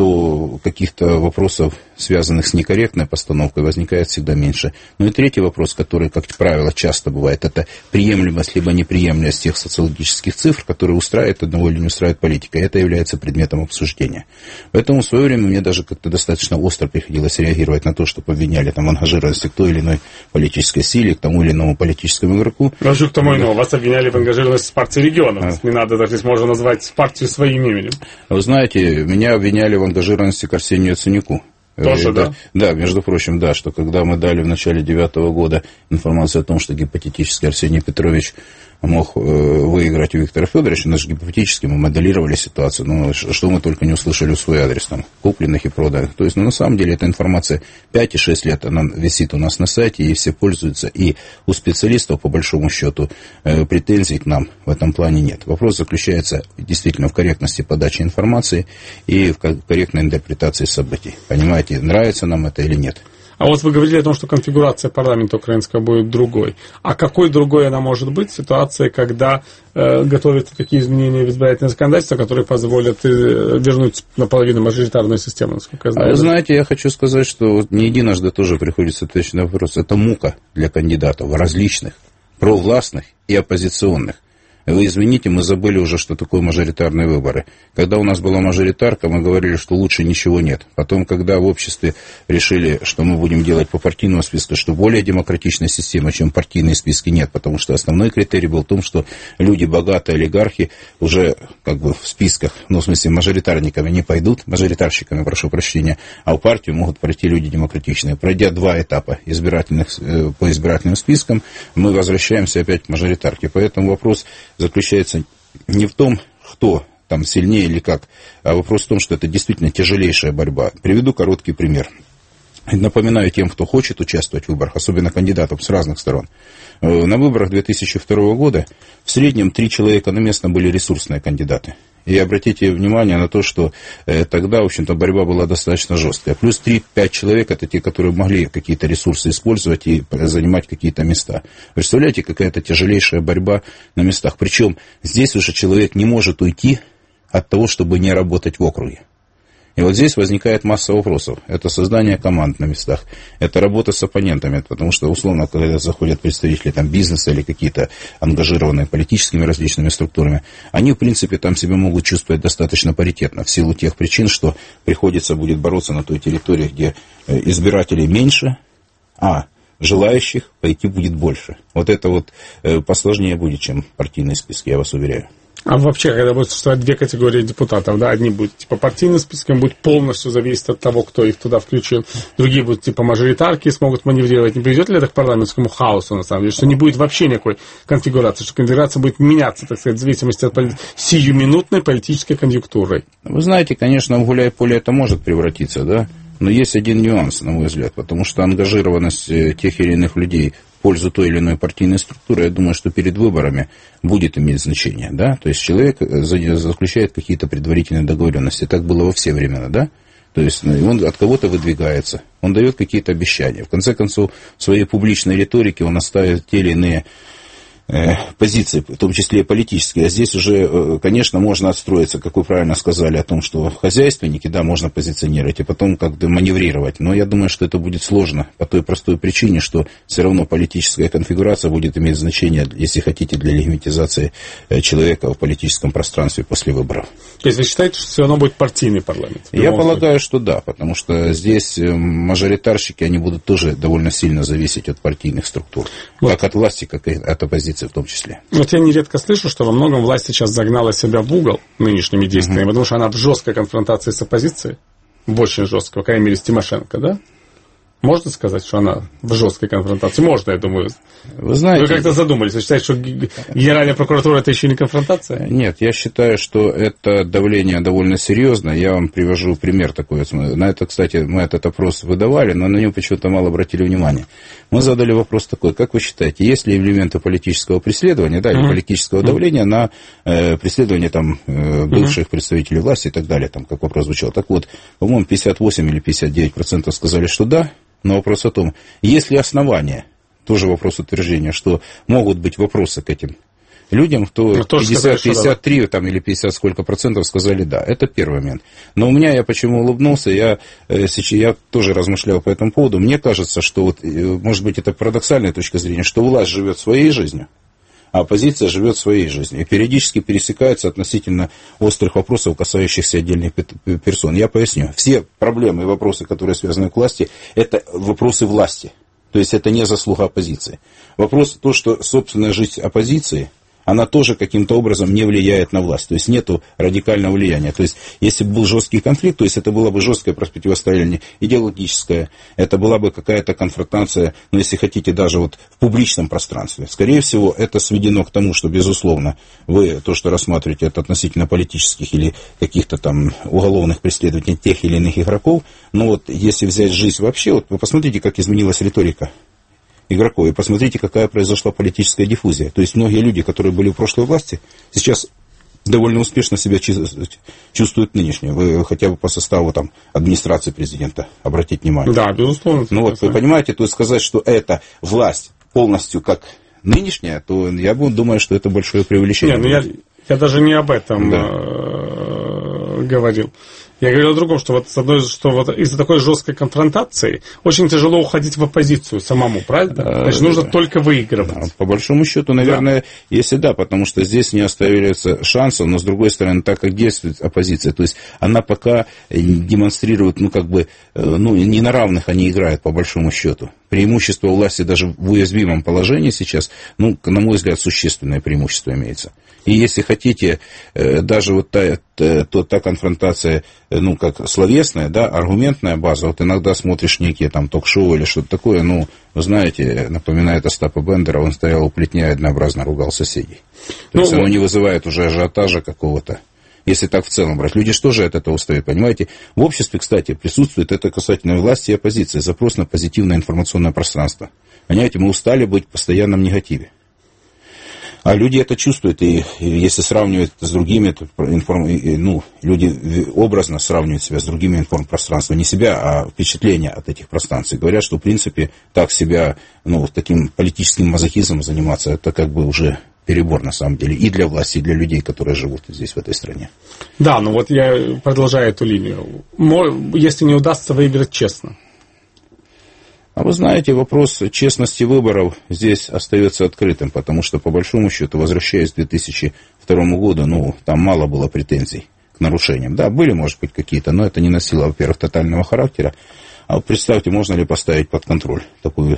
то каких-то вопросов, связанных с некорректной постановкой, возникает всегда меньше. Ну и третий вопрос, который, как правило, часто бывает, это приемлемость либо неприемлемость тех социологических цифр, которые устраивают одного или не устраивают политика. Это является предметом обсуждения. Поэтому в свое время мне даже как-то достаточно остро приходилось реагировать на то, что обвиняли там в ангажированности к той или иной политической силе, к тому или иному политическому игроку. К тому иному. Вас обвиняли в ангажированности с партией регионов. Не надо, так сказать, можно назвать партию своим именем. Вы знаете, меня обвиняли в ангажированности к Арсению Яценюку. Тоже, да? Да, между прочим, да, что когда мы дали в начале 2009 года информацию о том, что гипотетически Арсений Петрович мог выиграть у Виктора Федоровича, даже гипотетически мы моделировали ситуацию, но что мы только не услышали в свой адрес, там, купленных и проданных. То есть, на самом деле, эта информация 5 и 6 лет, она висит у нас на сайте, и все пользуются, и у специалистов, по большому счету, претензий к нам в этом плане нет. Вопрос заключается действительно в корректности подачи информации и в корректной интерпретации событий. Понимаете, нравится нам это или нет? А вот вы говорили о том, что конфигурация парламента украинского будет другой. А какой другой она может быть в ситуации, когда готовятся такие изменения в избирательное законодательство, которые позволят вернуть наполовину мажоритарную систему, насколько я знаю? А знаете, я хочу сказать, что не единожды тоже приходится отвечать на вопрос. Это мука для кандидатов различных, провластных и оппозиционных. Вы извините, мы забыли уже, что такое мажоритарные выборы. Когда у нас была мажоритарка, мы говорили, что лучше ничего нет. Потом, когда в обществе решили, что мы будем делать по партийному списку, что более демократичная система, чем партийные списки, нет. Потому что основной критерий был в том, что люди, богатые олигархи, уже как бы в списках, ну, в смысле, мажоритарниками не пойдут, мажоритарщиками, прошу прощения, а в партию могут пройти люди демократичные. Пройдя 2 этапа по избирательным спискам, мы возвращаемся опять к мажоритарке. Поэтому вопрос заключается не в том, кто там сильнее или как, а вопрос в том, что это действительно тяжелейшая борьба. Приведу короткий пример. Напоминаю тем, кто хочет участвовать в выборах, особенно кандидатам с разных сторон. На выборах 2002 года в среднем 3 человека на место были ресурсные кандидаты. И обратите внимание на то, что тогда, в общем-то, борьба была достаточно жесткая. Плюс 3-5 человек, это те, которые могли какие-то ресурсы использовать и занимать какие-то места. Представляете, какая-то тяжелейшая борьба на местах. Причем здесь уже человек не может уйти от того, чтобы не работать в округе. И вот здесь возникает масса вопросов. Это создание команд на местах, это работа с оппонентами, потому что, условно, когда заходят представители там, бизнеса или какие-то ангажированные политическими различными структурами, они, в принципе, там себя могут чувствовать достаточно паритетно, в силу тех причин, что приходится будет бороться на той территории, где избирателей меньше, а желающих пойти будет больше. Вот это вот посложнее будет, чем партийные списки, я вас уверяю. А вообще, когда будет существовать 2 категории депутатов, да, одни будут типа партийным списком, будет полностью зависеть от того, кто их туда включил, другие будут типа мажоритарки, смогут маневрировать. Не приведет ли это к парламентскому хаосу, на самом деле, что не будет вообще никакой конфигурации, что конфигурация будет меняться, так сказать, в зависимости от сиюминутной политической конъюнктуры? Вы знаете, конечно, в гуляй-поле это может превратиться, да, но есть один нюанс, на мой взгляд, потому что ангажированность тех или иных людей в пользу той или иной партийной структуры, я думаю, что перед выборами будет иметь значение, да, то есть человек заключает какие-то предварительные договоренности, так было во все времена, да, то есть он от кого-то выдвигается, он дает какие-то обещания, в конце концов, в своей публичной риторике он оставит те или иные позиции, в том числе и политические. А здесь уже, конечно, можно отстроиться, как вы правильно сказали, о том, что хозяйственники, да, можно позиционировать и потом как-то маневрировать. Но я думаю, что это будет сложно по той простой причине, что все равно политическая конфигурация будет иметь значение, если хотите, для легитимизации человека в политическом пространстве после выборов. То есть вы считаете, что все равно будет партийный парламент? Я полагаю, что да, потому что здесь мажоритарщики, они будут тоже довольно сильно зависеть от партийных структур. Вот. Как от власти, как и от оппозиции в том числе. Вот я нередко слышу, что во многом власть сейчас загнала себя в угол нынешними действиями, потому что она в жесткой конфронтации с оппозицией, в очень жесткой, по крайней мере, с Тимошенко, да? Можно сказать, что она в жесткой конфронтации? Можно, я думаю. Вы знаете... Вы как-то задумались. Вы считаете, что Генеральная прокуратура это еще не конфронтация? Нет, я считаю, что это давление довольно серьезное. Я вам привожу пример такой. На это, кстати, мы этот опрос выдавали, но на него почему-то мало обратили внимание. Мы задали вопрос такой. Как вы считаете, есть ли элементы политического преследования, да, или политического давления на преследование там, бывших представителей власти и так далее, там, как вопрос звучал? Так вот, по-моему, 58 или 59% сказали, что да. Но вопрос о том, есть ли основания, тоже вопрос утверждения, что могут быть вопросы к этим людям, то 53 там, или 50 сколько процентов сказали да. Это первый момент. Но у меня, я почему улыбнулся, я тоже размышлял по этому поводу. Мне кажется, что, вот, может быть, это парадоксальная точка зрения, что власть живет своей жизнью, а оппозиция живет своей жизнью. И периодически пересекаются относительно острых вопросов, касающихся отдельных персон. Я поясню. Все проблемы и вопросы, которые связаны к власти, это вопросы власти. То есть это не заслуга оппозиции. Вопрос то, что собственная жизнь оппозиции, она тоже каким-то образом не влияет на власть. То есть нету радикального влияния. То есть если бы был жесткий конфликт, то есть это было бы жесткое противостояние идеологическое, это была бы какая-то конфронтация, ну если хотите, даже вот в публичном пространстве. Скорее всего, это сведено к тому, что, безусловно, вы то, что рассматриваете, это относительно политических или каких-то там уголовных преследований тех или иных игроков. Но вот если взять жизнь вообще, вот вы посмотрите, как изменилась риторика игроков. И посмотрите, какая произошла политическая диффузия. То есть многие люди, которые были в прошлой власти, сейчас довольно успешно себя чувствуют нынешние. Вы хотя бы по составу там, администрации президента обратите внимание. Да, безусловно. Ну вот вы понимаете, то есть сказать, что эта власть полностью как нынешняя, то я думаю, что это большое преувеличение. Нет, ну я даже не об этом говорил. Я говорю о другом, что вот, что вот из-за такой жесткой конфронтации очень тяжело уходить в оппозицию самому, правильно? Значит, нужно только выигрывать. По большому счету, наверное, если да, потому что здесь не оставляется шансов, но, с другой стороны, так как действует оппозиция, то есть она пока демонстрирует, не на равных они играют, по большому счету. Преимущество власти даже в уязвимом положении сейчас, на мой взгляд, существенное преимущество имеется. И если хотите, даже вот та конфронтация, как словесная, да, аргументная база, вот иногда смотришь некие там ток-шоу или что-то такое, вы знаете, напоминает Остапа Бендера, он стоял у плетня и однообразно ругал соседей. То есть оно не вызывает уже ажиотажа какого-то. Если так в целом брать. Люди что же от этого устают, понимаете? В обществе, кстати, присутствует это касательно власти и оппозиции, запрос на позитивное информационное пространство. Понимаете, мы устали быть в постоянном негативе. А люди это чувствуют, и если сравнивать это с другими, люди образно сравнивают себя с другими информпространствами, не себя, а впечатления от этих пространств. И говорят, что, в принципе, так себя, таким политическим мазохизмом заниматься, это как бы уже перебор, на самом деле, и для власти, и для людей, которые живут здесь, в этой стране. Да, я продолжаю эту линию. Если не удастся выиграть честно. А вы знаете, вопрос честности выборов здесь остается открытым, потому что, по большому счету, возвращаясь к 2002 году, там мало было претензий к нарушениям. Да, были, может быть, какие-то, но это не носило, во-первых, тотального характера. А вот представьте, можно ли поставить под контроль такую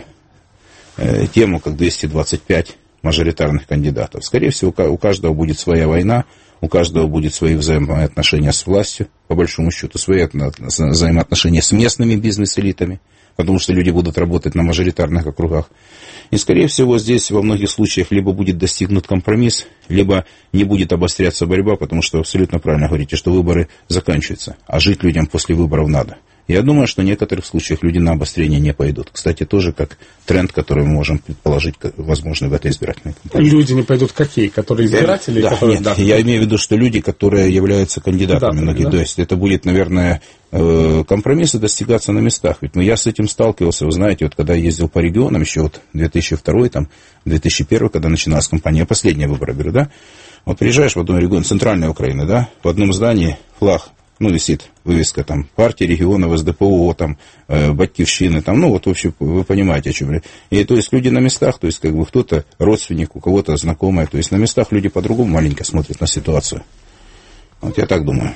тему, как 225 мажоритарных кандидатов. Скорее всего, у каждого будет своя война, у каждого будет свои взаимоотношения с властью, по большому счету, свои взаимоотношения с местными бизнес-элитами, потому что люди будут работать на мажоритарных округах. И, скорее всего, здесь во многих случаях либо будет достигнут компромисс, либо не будет обостряться борьба, потому что абсолютно правильно говорите, что выборы заканчиваются, а жить людям после выборов надо. Я думаю, что в некоторых случаях люди на обострение не пойдут. Кстати, тоже как тренд, который мы можем предположить, возможно, в этой избирательной кампании. Люди не пойдут какие? Которые избиратели? Я имею в виду, что люди, которые являются кандидатами многие. Да? То есть это будет, наверное, компромиссы достигаться на местах. Ведь я с этим сталкивался, вы знаете, вот когда я ездил по регионам, еще вот 2002, 2001, когда начиналась кампания, последние выборы, говорю, да? Вот приезжаешь в одном регионе, центральная Украина, да, в одном здании флаг, висит вывеска там партии регионов, СДПО, Батькивщины, в общем, вы понимаете, о чем. И то есть люди на местах, то есть как бы кто-то родственник, у кого-то знакомый, то есть на местах люди по-другому маленько смотрят на ситуацию. Вот я так думаю.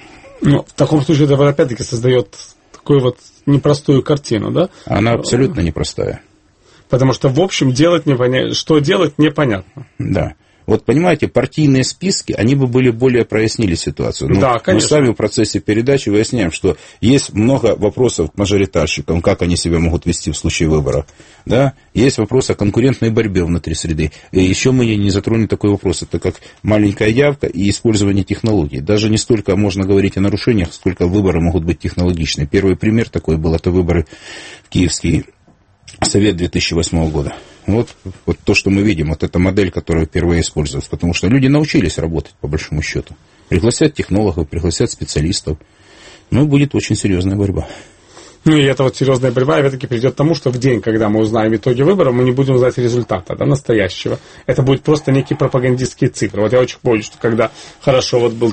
В таком случае это опять-таки создает такую непростую картину, да? Она абсолютно непростая. Потому что, в общем, что делать непонятно. Да. Вот, понимаете, партийные списки, они бы более прояснили ситуацию. Да, конечно. Мы сами в процессе передачи выясняем, что есть много вопросов к мажоритарщикам, как они себя могут вести в случае выборов. Да? Есть вопрос о конкурентной борьбе внутри среды. И еще мы не затронули такой вопрос, это как маленькая явка и использование технологий. Даже не столько можно говорить о нарушениях, сколько выборы могут быть технологичны. Первый пример такой был, это выборы в Киевский Совет 2008 года. Вот то, что мы видим, вот эта модель, которая впервые используется, потому что люди научились работать, по большому счету. Пригласят технологов, пригласят специалистов. Будет очень серьезная борьба. И эта серьезная борьба, опять-таки, придет к тому, что в день, когда мы узнаем итоги выборов, мы не будем знать результата, настоящего. Это будет просто некие пропагандистские цифры. Я очень помню, что когда был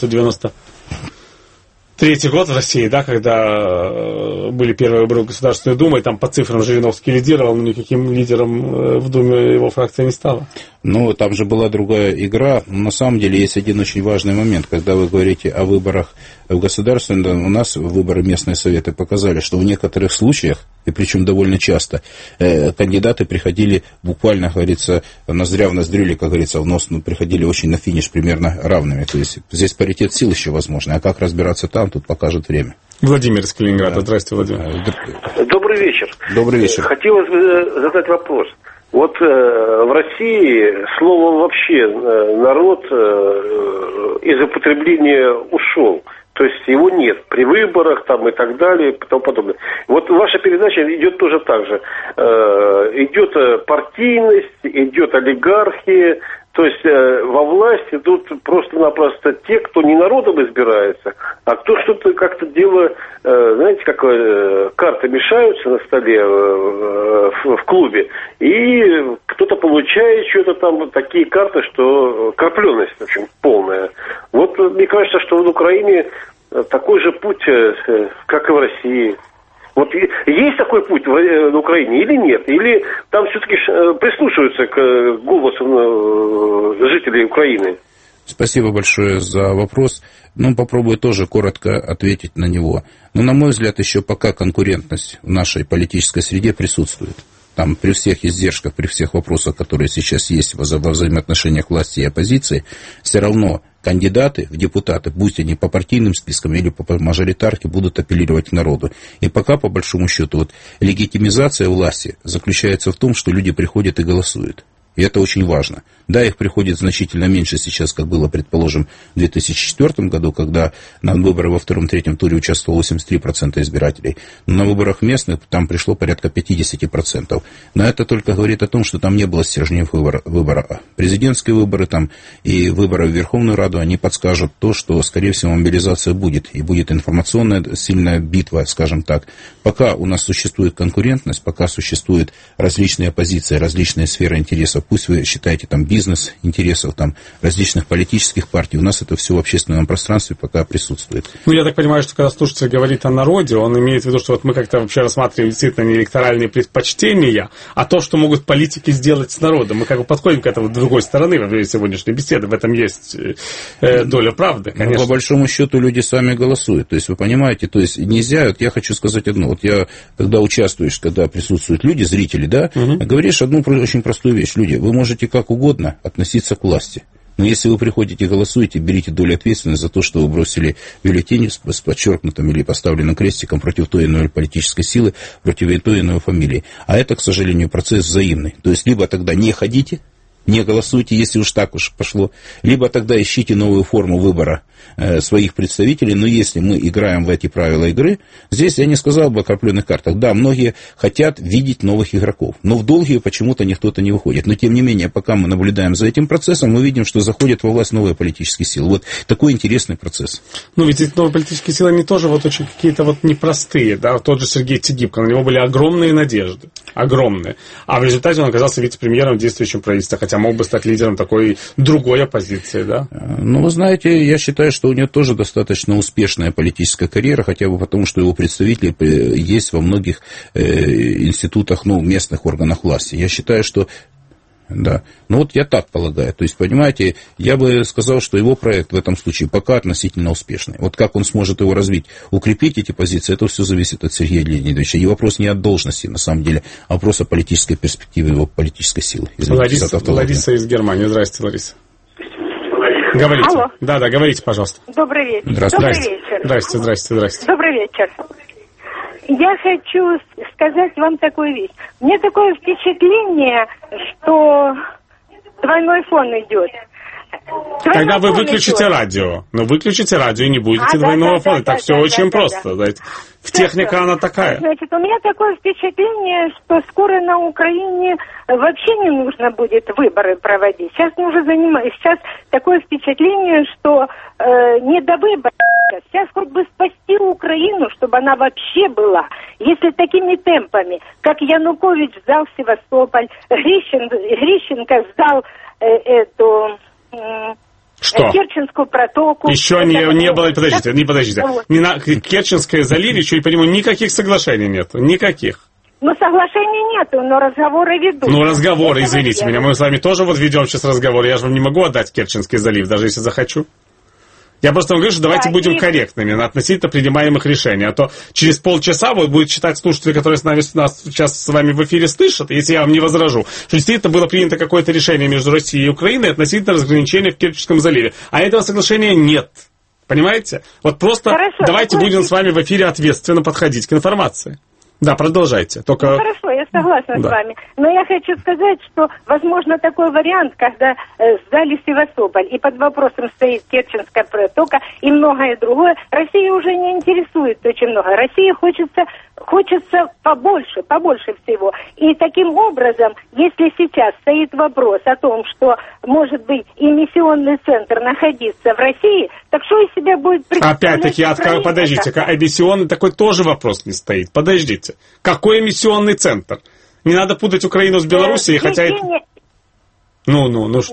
1993 год в России, да, когда были первые выборы в Государственную Думу, и там по цифрам Жириновский лидировал, но никаким лидером в Думе его фракция не стала. Там же была другая игра. На самом деле есть один очень важный момент, когда вы говорите о выборах в Государственную, у нас выборы местные советы показали, что в некоторых случаях, и причем довольно часто, кандидаты приходили буквально, как говорится, ноздря в ноздрю, как говорится, в нос, приходили очень на финиш примерно равными. То есть здесь паритет сил еще возможно. А как разбираться там, тут покажет время. Владимир из Калининграда. Да. Здравствуйте, Владимир. Добрый вечер. Добрый вечер. Хотелось бы задать вопрос. В России слово вообще народ из употребления ушел. То есть его нет при выборах и так далее и тому подобное. Ваша передача идет тоже так же. Идет партийность, идет олигархия. То есть во власть идут просто-напросто те, кто не народом избирается, а кто что-то как-то дело, знаете, как карты мешаются на столе в клубе, и кто-то получает что-то такие карты, что крапленность, в общем, полная. Мне кажется, что в Украине такой же путь, как и в России. Вот есть такой путь на Украине или нет? Или там все-таки прислушиваются к голосу жителей Украины? Спасибо большое за вопрос. Попробую тоже коротко ответить на него. На мой взгляд, еще пока конкурентность в нашей политической среде присутствует. Там при всех издержках, при всех вопросах, которые сейчас есть во взаимоотношениях власти и оппозиции, все равно кандидаты в депутаты, будь они по партийным спискам или по мажоритарке, будут апеллировать к народу. И пока, по большому счету, легитимизация власти заключается в том, что люди приходят и голосуют. И это очень важно. Да, их приходит значительно меньше сейчас, как было, предположим, в 2004 году, когда на выборы во втором-третьем туре участвовало 83% избирателей. Но на выборах местных там пришло порядка 50%. Но это только говорит о том, что там не было стержневых выборов. Президентские выборы там и выборы в Верховную Раду, они подскажут то, что, скорее всего, мобилизация будет. И будет информационная сильная битва, скажем так. Пока у нас существует конкурентность, пока существуют различные оппозиции, различные сферы интересов, пусть вы считаете там бизнес интересов, там различных политических партий, у нас это все в общественном пространстве пока присутствует. Я так понимаю, что когда слушатель говорит о народе, он имеет в виду, что мы как-то вообще рассматриваем действительно не электоральные предпочтения, а то, что могут политики сделать с народом. Мы как бы подходим к этому с другой стороны во время сегодняшней беседы. В этом есть доля правды, конечно. Но по большому счету люди сами голосуют. То есть вы понимаете, то есть нельзя, я хочу сказать одно. Я, когда участвуешь, когда присутствуют люди, зрители, говоришь одну очень простую вещь. Люди, вы можете как угодно относиться к власти. Но если вы приходите и голосуете, берите долю ответственности за то, что вы бросили бюллетень с подчеркнутым или поставленным крестиком против той или иной политической силы, против той или иной фамилии. А это, к сожалению, процесс взаимный. То есть либо тогда не ходите, не голосуйте, если уж так уж пошло, либо тогда ищите новую форму выбора своих представителей, но если мы играем в эти правила игры, здесь я не сказал бы о крапленых картах. Да, многие хотят видеть новых игроков, но в долгие почему-то никто-то не выходит. Но тем не менее, пока мы наблюдаем за этим процессом, мы видим, что заходят во власть новые политические силы. Вот такой интересный процесс. Ведь эти новые политические силы, они тоже очень какие-то непростые, да, тот же Сергей Тигибко, на него были огромные надежды, огромные, а в результате он оказался вице-премьером в действующем правительстве, хотя мог бы стать лидером такой другой оппозиции, да? Вы знаете, я считаю, что у него тоже достаточно успешная политическая карьера, хотя бы потому, что его представители есть во многих институтах, местных органах власти. Я считаю, что да. Я так полагаю. То есть, понимаете, я бы сказал, что его проект в этом случае пока относительно успешный. Как он сможет его развить, укрепить эти позиции, это все зависит от Сергея Леонидовича. И вопрос не от должности, на самом деле, а вопрос о политической перспективе его политической силы. Лариса из Германии. Здравствуйте, Лариса. Говорите. Алло. Да, говорите, пожалуйста. Добрый вечер. Здравствуйте. Здравствуйте. Добрый вечер. Я хочу сказать вам такую вещь. Мне такое впечатление, что двойной фон идет. Тогда вы выключите радио. Выключите радио и не будете двойного фона. Так все очень просто. Техника, она такая. Значит, у меня такое впечатление, что скоро на Украине вообще не нужно будет выборы проводить. Сейчас такое впечатление, что не до выборов. Сейчас хоть бы спасти Украину, чтобы она вообще была. Если такими темпами, как Янукович сдал Севастополь, Грищенко сдал Керченскую протоку. Еще не было, подождите. На Керченское заливе еще и по нему никаких соглашений нет. Никаких. Соглашений нету, но разговоры ведут. Разговоры, извините меня, мы с вами тоже ведем сейчас разговор. Я же вам не могу отдать Керченский залив, даже если захочу. Я просто вам говорю, что давайте будем корректными относительно принимаемых решений. А то через полчаса будет читать слушатели, которые нас сейчас с вами в эфире слышат, если я вам не возражу, что действительно было принято какое-то решение между Россией и Украиной относительно разграничения в Керченском заливе. А этого соглашения нет. Понимаете? Давайте будем с вами в эфире ответственно подходить к информации. Да, продолжайте. Хорошо, я согласна с вами. Но я хочу сказать, что возможно такой вариант, когда сдали Севастополь, и под вопросом стоит Керченская протока и многое другое. Россия уже не интересует очень много. России хочется побольше всего. И таким образом, если сейчас стоит вопрос о том, что может быть эмиссионный центр находиться в России, так что из себя будет представлять? Опять-таки, подождите, эмиссионный такой тоже вопрос не стоит. Подождите. Какой эмиссионный центр? Не надо путать Украину с Белоруссией, хотя это...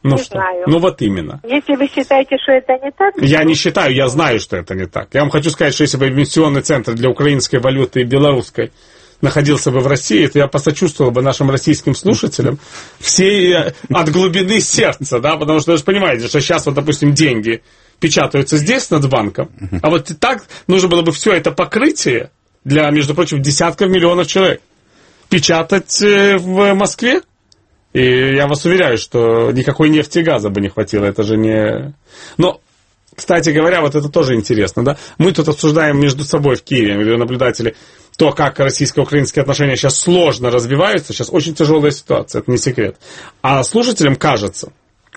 Ну не что? знаю. Ну вот именно. Если вы считаете, что это не так... Я не считаю, я знаю, что это не так. Я вам хочу сказать, что если бы эмиссионный центр для украинской валюты и белорусской находился бы в России, то я посочувствовал бы нашим российским слушателям все от глубины сердца, да, потому что вы же понимаете, что сейчас вот, допустим, деньги печатаются здесь, Нацбанком, а вот и так нужно было бы все это покрытие для, между прочим, десятков миллионов человек печатать в Москве. И я вас уверяю, что никакой нефти и газа бы не хватило, это же не... Но, кстати говоря, вот это тоже интересно, да, мы тут обсуждаем между собой в Киеве, наблюдатели, то, как российско-украинские отношения сейчас сложно развиваются, сейчас очень тяжелая ситуация, это не секрет. А слушателям кажется,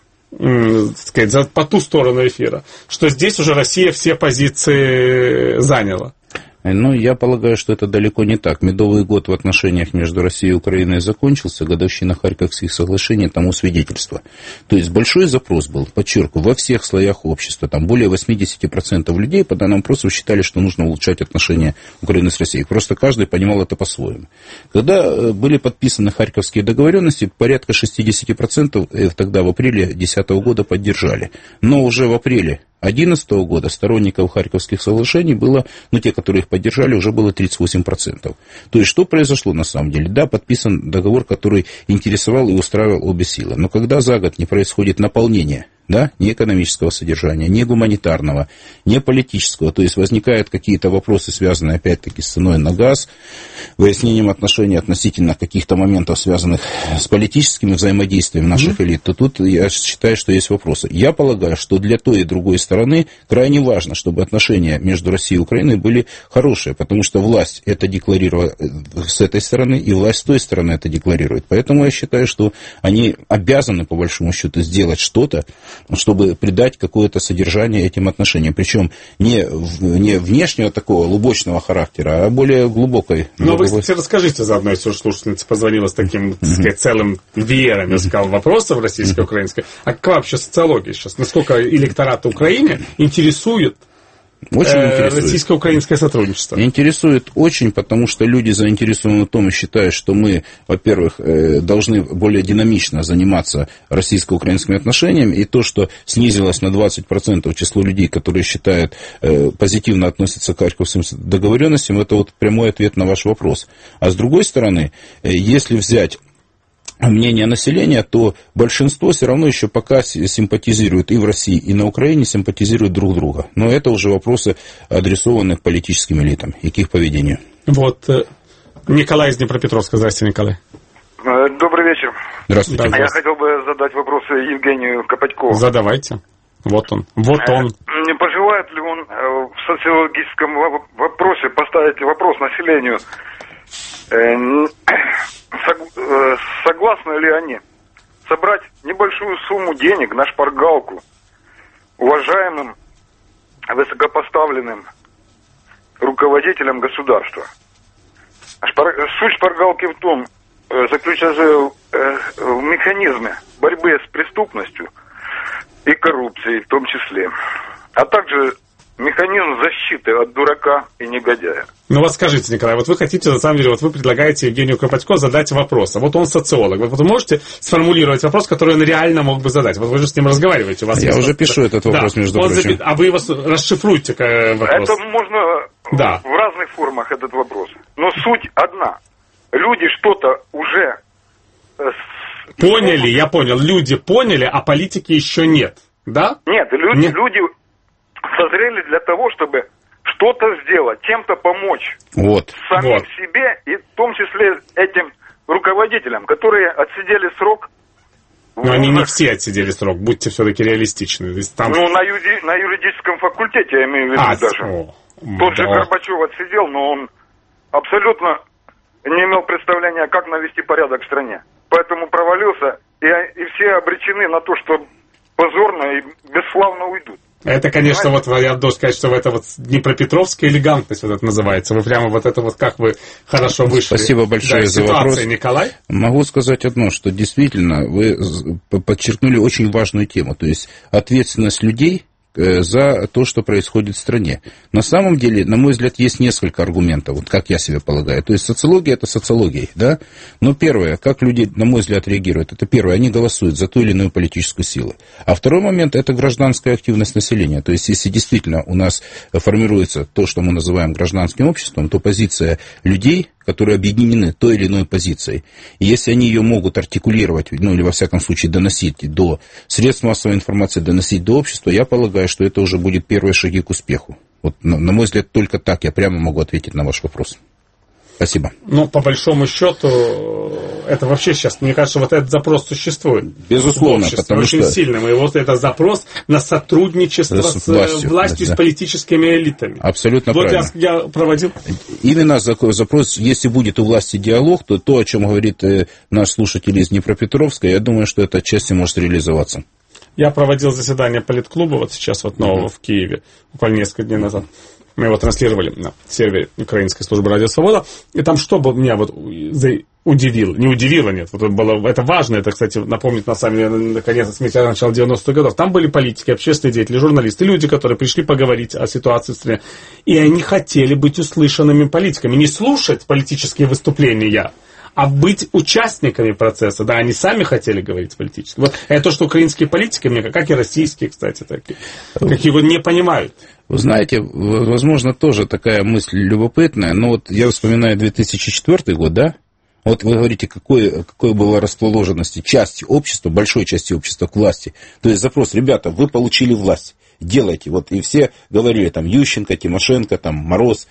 сказать, по ту сторону эфира, что здесь уже Россия все позиции заняла. Ну, я полагаю, что это далеко не так. Медовый год в отношениях между Россией и Украиной закончился, годовщина Харьковских соглашений тому свидетельство. То есть большой запрос был, подчеркиваю, во всех слоях общества. Там более 80% людей по данному вопросу считали, что нужно улучшать отношения Украины с Россией. Просто каждый понимал это по-своему. Когда были подписаны Харьковские договоренности, порядка 60% тогда в апреле 2010 года поддержали. Но уже в апреле 2011 года сторонников Харьковских соглашений было, те, которые их поддержали, уже было 38%. То есть, что произошло на самом деле? Да, подписан договор, который интересовал и устраивал обе силы. Но когда за год не происходит наполнение, да, ни экономического содержания, ни гуманитарного, ни политического, то есть возникают какие-то вопросы, связанные опять-таки с ценой на газ, выяснением отношений относительно каких-то моментов, связанных с политическим взаимодействием наших элит, то тут я считаю, что есть вопросы. Я полагаю, что для той и другой стороны крайне важно, чтобы отношения между Россией и Украиной были хорошие, потому что власть это декларирует с этой стороны, и власть с той стороны это декларирует. Поэтому я считаю, что они обязаны, по большому счету, сделать что-то, чтобы придать какое-то содержание этим отношениям. Причем не внешнего такого лубочного характера, а более глубокой. Но вы, кстати, расскажите заодно, если уж слушательница позвонила с таким, так сказать, целым веером, я сказал, вопросов российско-украинской. А какая вообще социология сейчас? Насколько электорат Украины интересует российско-украинское сотрудничество? Интересует очень, потому что люди заинтересованы в том и считают, что мы, во-первых, должны более динамично заниматься российско-украинскими отношениями, и то, что снизилось на 20% число людей, которые считают, позитивно относятся к Харьковским договоренностям, это вот прямой ответ на ваш вопрос. А с другой стороны, если взять мнение населения, то большинство все равно еще пока симпатизирует и в России, и на Украине симпатизируют друг друга. Но это уже вопросы, адресованные к политическим элитам и к их поведению. Вот Николай из Днепропетровска. Здравствуйте, Николай. Добрый вечер. Здравствуйте. Я хотел бы задать вопрос Евгению Копатькову. Задавайте. Вот он. Не пожелает ли он в социологическом вопросе поставить вопрос населению, согласны ли они собрать небольшую сумму денег на шпаргалку уважаемым высокопоставленным руководителям государства? Суть шпаргалки в том, заключается в механизме борьбы с преступностью и коррупцией в том числе, а также механизм защиты от дурака и негодяя. Ну вот скажите, Николай, вот вы хотите, на самом деле, вот вы предлагаете Евгению Копатько задать вопрос, а вот он социолог. Вот вы можете сформулировать вопрос, который он реально мог бы задать? Вот вы же с ним разговариваете. У вас Я уже пишу этот вопрос, да, между прочим. А вы его расшифруйте вопрос. Это можно в разных формах, этот вопрос. Но суть одна. Люди что-то уже... Поняли, я понял. Люди поняли, а политики еще нет. Да? Нет, люди созрели для того, чтобы что-то сделать, чем-то помочь самим себе и в том числе этим руководителям, которые отсидели срок. Но они не все отсидели срок, будьте все-таки реалистичны. Там... на юридическом факультете, я имею в виду даже. Тот же Горбачев отсидел, но он абсолютно не имел представления, как навести порядок в стране. Поэтому провалился, и все обречены на то, что позорно и бесславно уйдут. Это, конечно, вот я должен сказать, что это вот днепропетровская элегантность вот это называется. Вы прямо вот это вот как вы хорошо вышли. Спасибо большое за вопрос. Николай. Могу сказать одно, что действительно вы подчеркнули очень важную тему. То есть ответственность людей за то, что происходит в стране. На самом деле, на мой взгляд, есть несколько аргументов, вот как я себе полагаю. То есть социология – это социология, да? Но первое, как люди, на мой взгляд, реагируют, это первое, они голосуют за ту или иную политическую силу. А второй момент – это гражданская активность населения. То есть если действительно у нас формируется то, что мы называем гражданским обществом, то позиция людей, которые объединены той или иной позицией. И если они ее могут артикулировать, ну или во всяком случае доносить до средств массовой информации, доносить до общества, я полагаю, что это уже будет первые шаги к успеху. Вот, на мой взгляд, только так я прямо могу ответить на ваш вопрос. Спасибо. Ну, по большому счету, это вообще сейчас, мне кажется, вот этот запрос существует. Безусловно, потому очень что... сильно. И вот это запрос на сотрудничество с властью, да. С политическими элитами. Абсолютно вот правильно. Я проводил... Именно запрос, если будет у власти диалог, то, о чем говорит наш слушатель из Днепропетровска, я думаю, что это отчасти может реализоваться. Я проводил заседание политклуба вот сейчас вот нового в Киеве, буквально несколько дней назад. Мы его транслировали на сервере Украинской службы «Радио Свобода». И там что меня вот удивило? Не удивило, нет. Вот это важно. Это, кстати, напомнит, на самом деле, наконец, с начала 90-х годов. Там были политики, общественные деятели, журналисты, люди, которые пришли поговорить о ситуации в стране. И они хотели быть услышанными политиками. Не слушать политические выступления, а быть участниками процесса. Да, они сами хотели говорить политически. Вот это то, что украинские политики, мне как и российские, кстати, как его не понимают. Вы знаете, возможно, тоже такая мысль любопытная, но вот я вспоминаю 2004 год, да? Вот вы говорите, какой была расположенности части общества, большой части общества к власти. То есть запрос, ребята, вы получили власть, делайте. Вот и все говорили, там, Ющенко, Тимошенко, там, Мороз,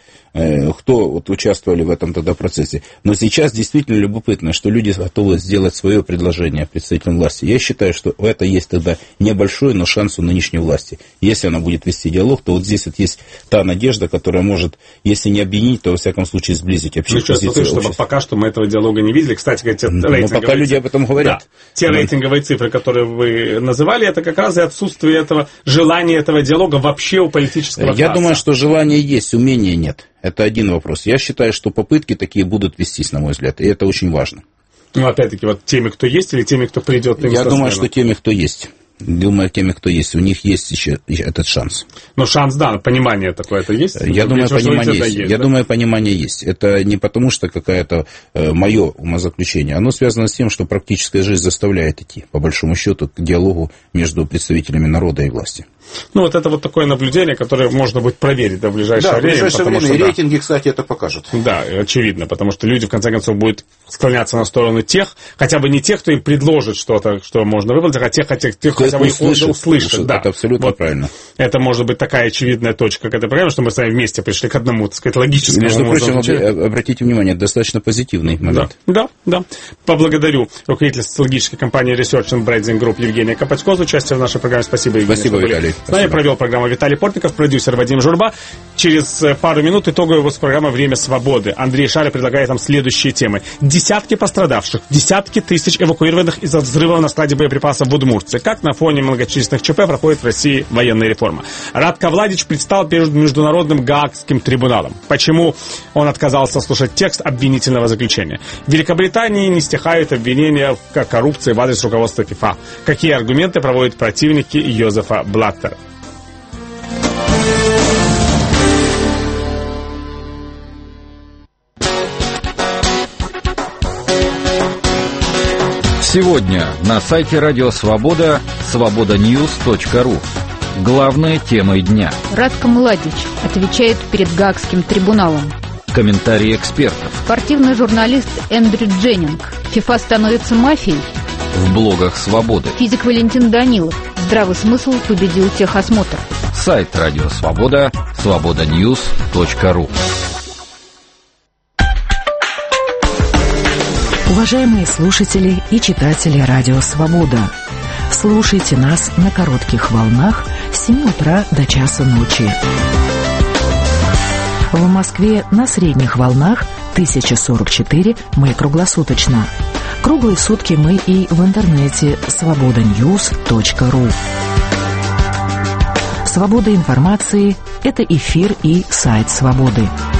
кто вот участвовали в этом тогда процессе. Но сейчас действительно любопытно, что люди готовы сделать свое предложение представителям власти. Я считаю, что это есть тогда небольшой, но шанс у нынешней власти. Если она будет вести диалог, то вот здесь вот есть та надежда, которая может, если не объединить, то во всяком случае сблизить общество. Чтобы пока что мы этого диалога не видели. Кстати, те рейтинговые пока люди об этом говорят. Да, те рейтинговые цифры, которые вы называли, это как раз и отсутствие этого желания этого диалога вообще у политического класса. Я думаю, что желание есть, умения нет. Это один вопрос. Я считаю, что попытки такие будут вестись, на мой взгляд, и это очень важно. Ну, опять-таки, вот теми, кто есть, или теми, кто придет? Я думаю, что теми, кто есть. Думаю, теми, кто есть, у них есть еще этот шанс. Но шанс, да, понимание такое-то есть? Я думаю, понимание есть. Я думаю, понимание есть. Это не потому, что какое-то мое умозаключение. Оно связано с тем, что практическая жизнь заставляет идти, по большому счету, к диалогу между представителями народа и власти. Ну, вот это вот такое наблюдение, которое можно будет проверить в ближайшее время. Да, в ближайшее время. Что, и рейтинги, кстати, это покажут. Да, очевидно, потому что люди, в конце концов, будут склоняться на сторону тех, хотя бы не тех, кто им предложит что-то, что можно выбрать, а тех хотя бы их услышат. Да. Это абсолютно вот правильно. Это может быть такая очевидная точка к этой программе, что мы с вами вместе пришли к одному, так сказать, логическому. Между прочим, обратите внимание, это достаточно позитивный момент. Да. Поблагодарю руководителя социологической компании Research and Branding Group Евгения Копатько за участие в нашей программе. Спасибо, Евгений. Спасибо, Виталий. С нами провел программу Виталий Портников, продюсер Вадим Журба. Через пару минут итоговый выпуск программы «Время свободы». Андрей Шаря предлагает нам следующие темы. Десятки пострадавших, десятки тысяч эвакуированных из-за взрыва на складе боеприпасов в Удмуртии. Как на фоне многочисленных ЧП проходит в России военная реформа. Радко Владич предстал перед Международным Гаагским трибуналом. Почему он отказался слушать текст обвинительного заключения? В Великобритании не стихают обвинения в коррупции в адрес руководства ФИФА. Какие аргументы проводят противники Йозефа Блаттера? Сегодня на сайте Радио Свобода свободаньюс.ру. Главные темы дня. Радко Младич отвечает перед Гаагским трибуналом. Комментарии экспертов. Спортивный журналист Эндрю Дженнинг. ФИФА становится мафией. В блогах Свободы. Физик Валентин Данилов. Здравый смысл победил техосмотр. Сайт Радио Свобода свободаньюс.ру. Уважаемые слушатели и читатели Радио Свобода, слушайте нас на коротких волнах с 7 утра до часа ночи. В Москве на средних волнах 1044 мы круглосуточно. Круглые сутки мы и в интернете svobodanews.ru. Свобода информации – это эфир и сайт Свободы.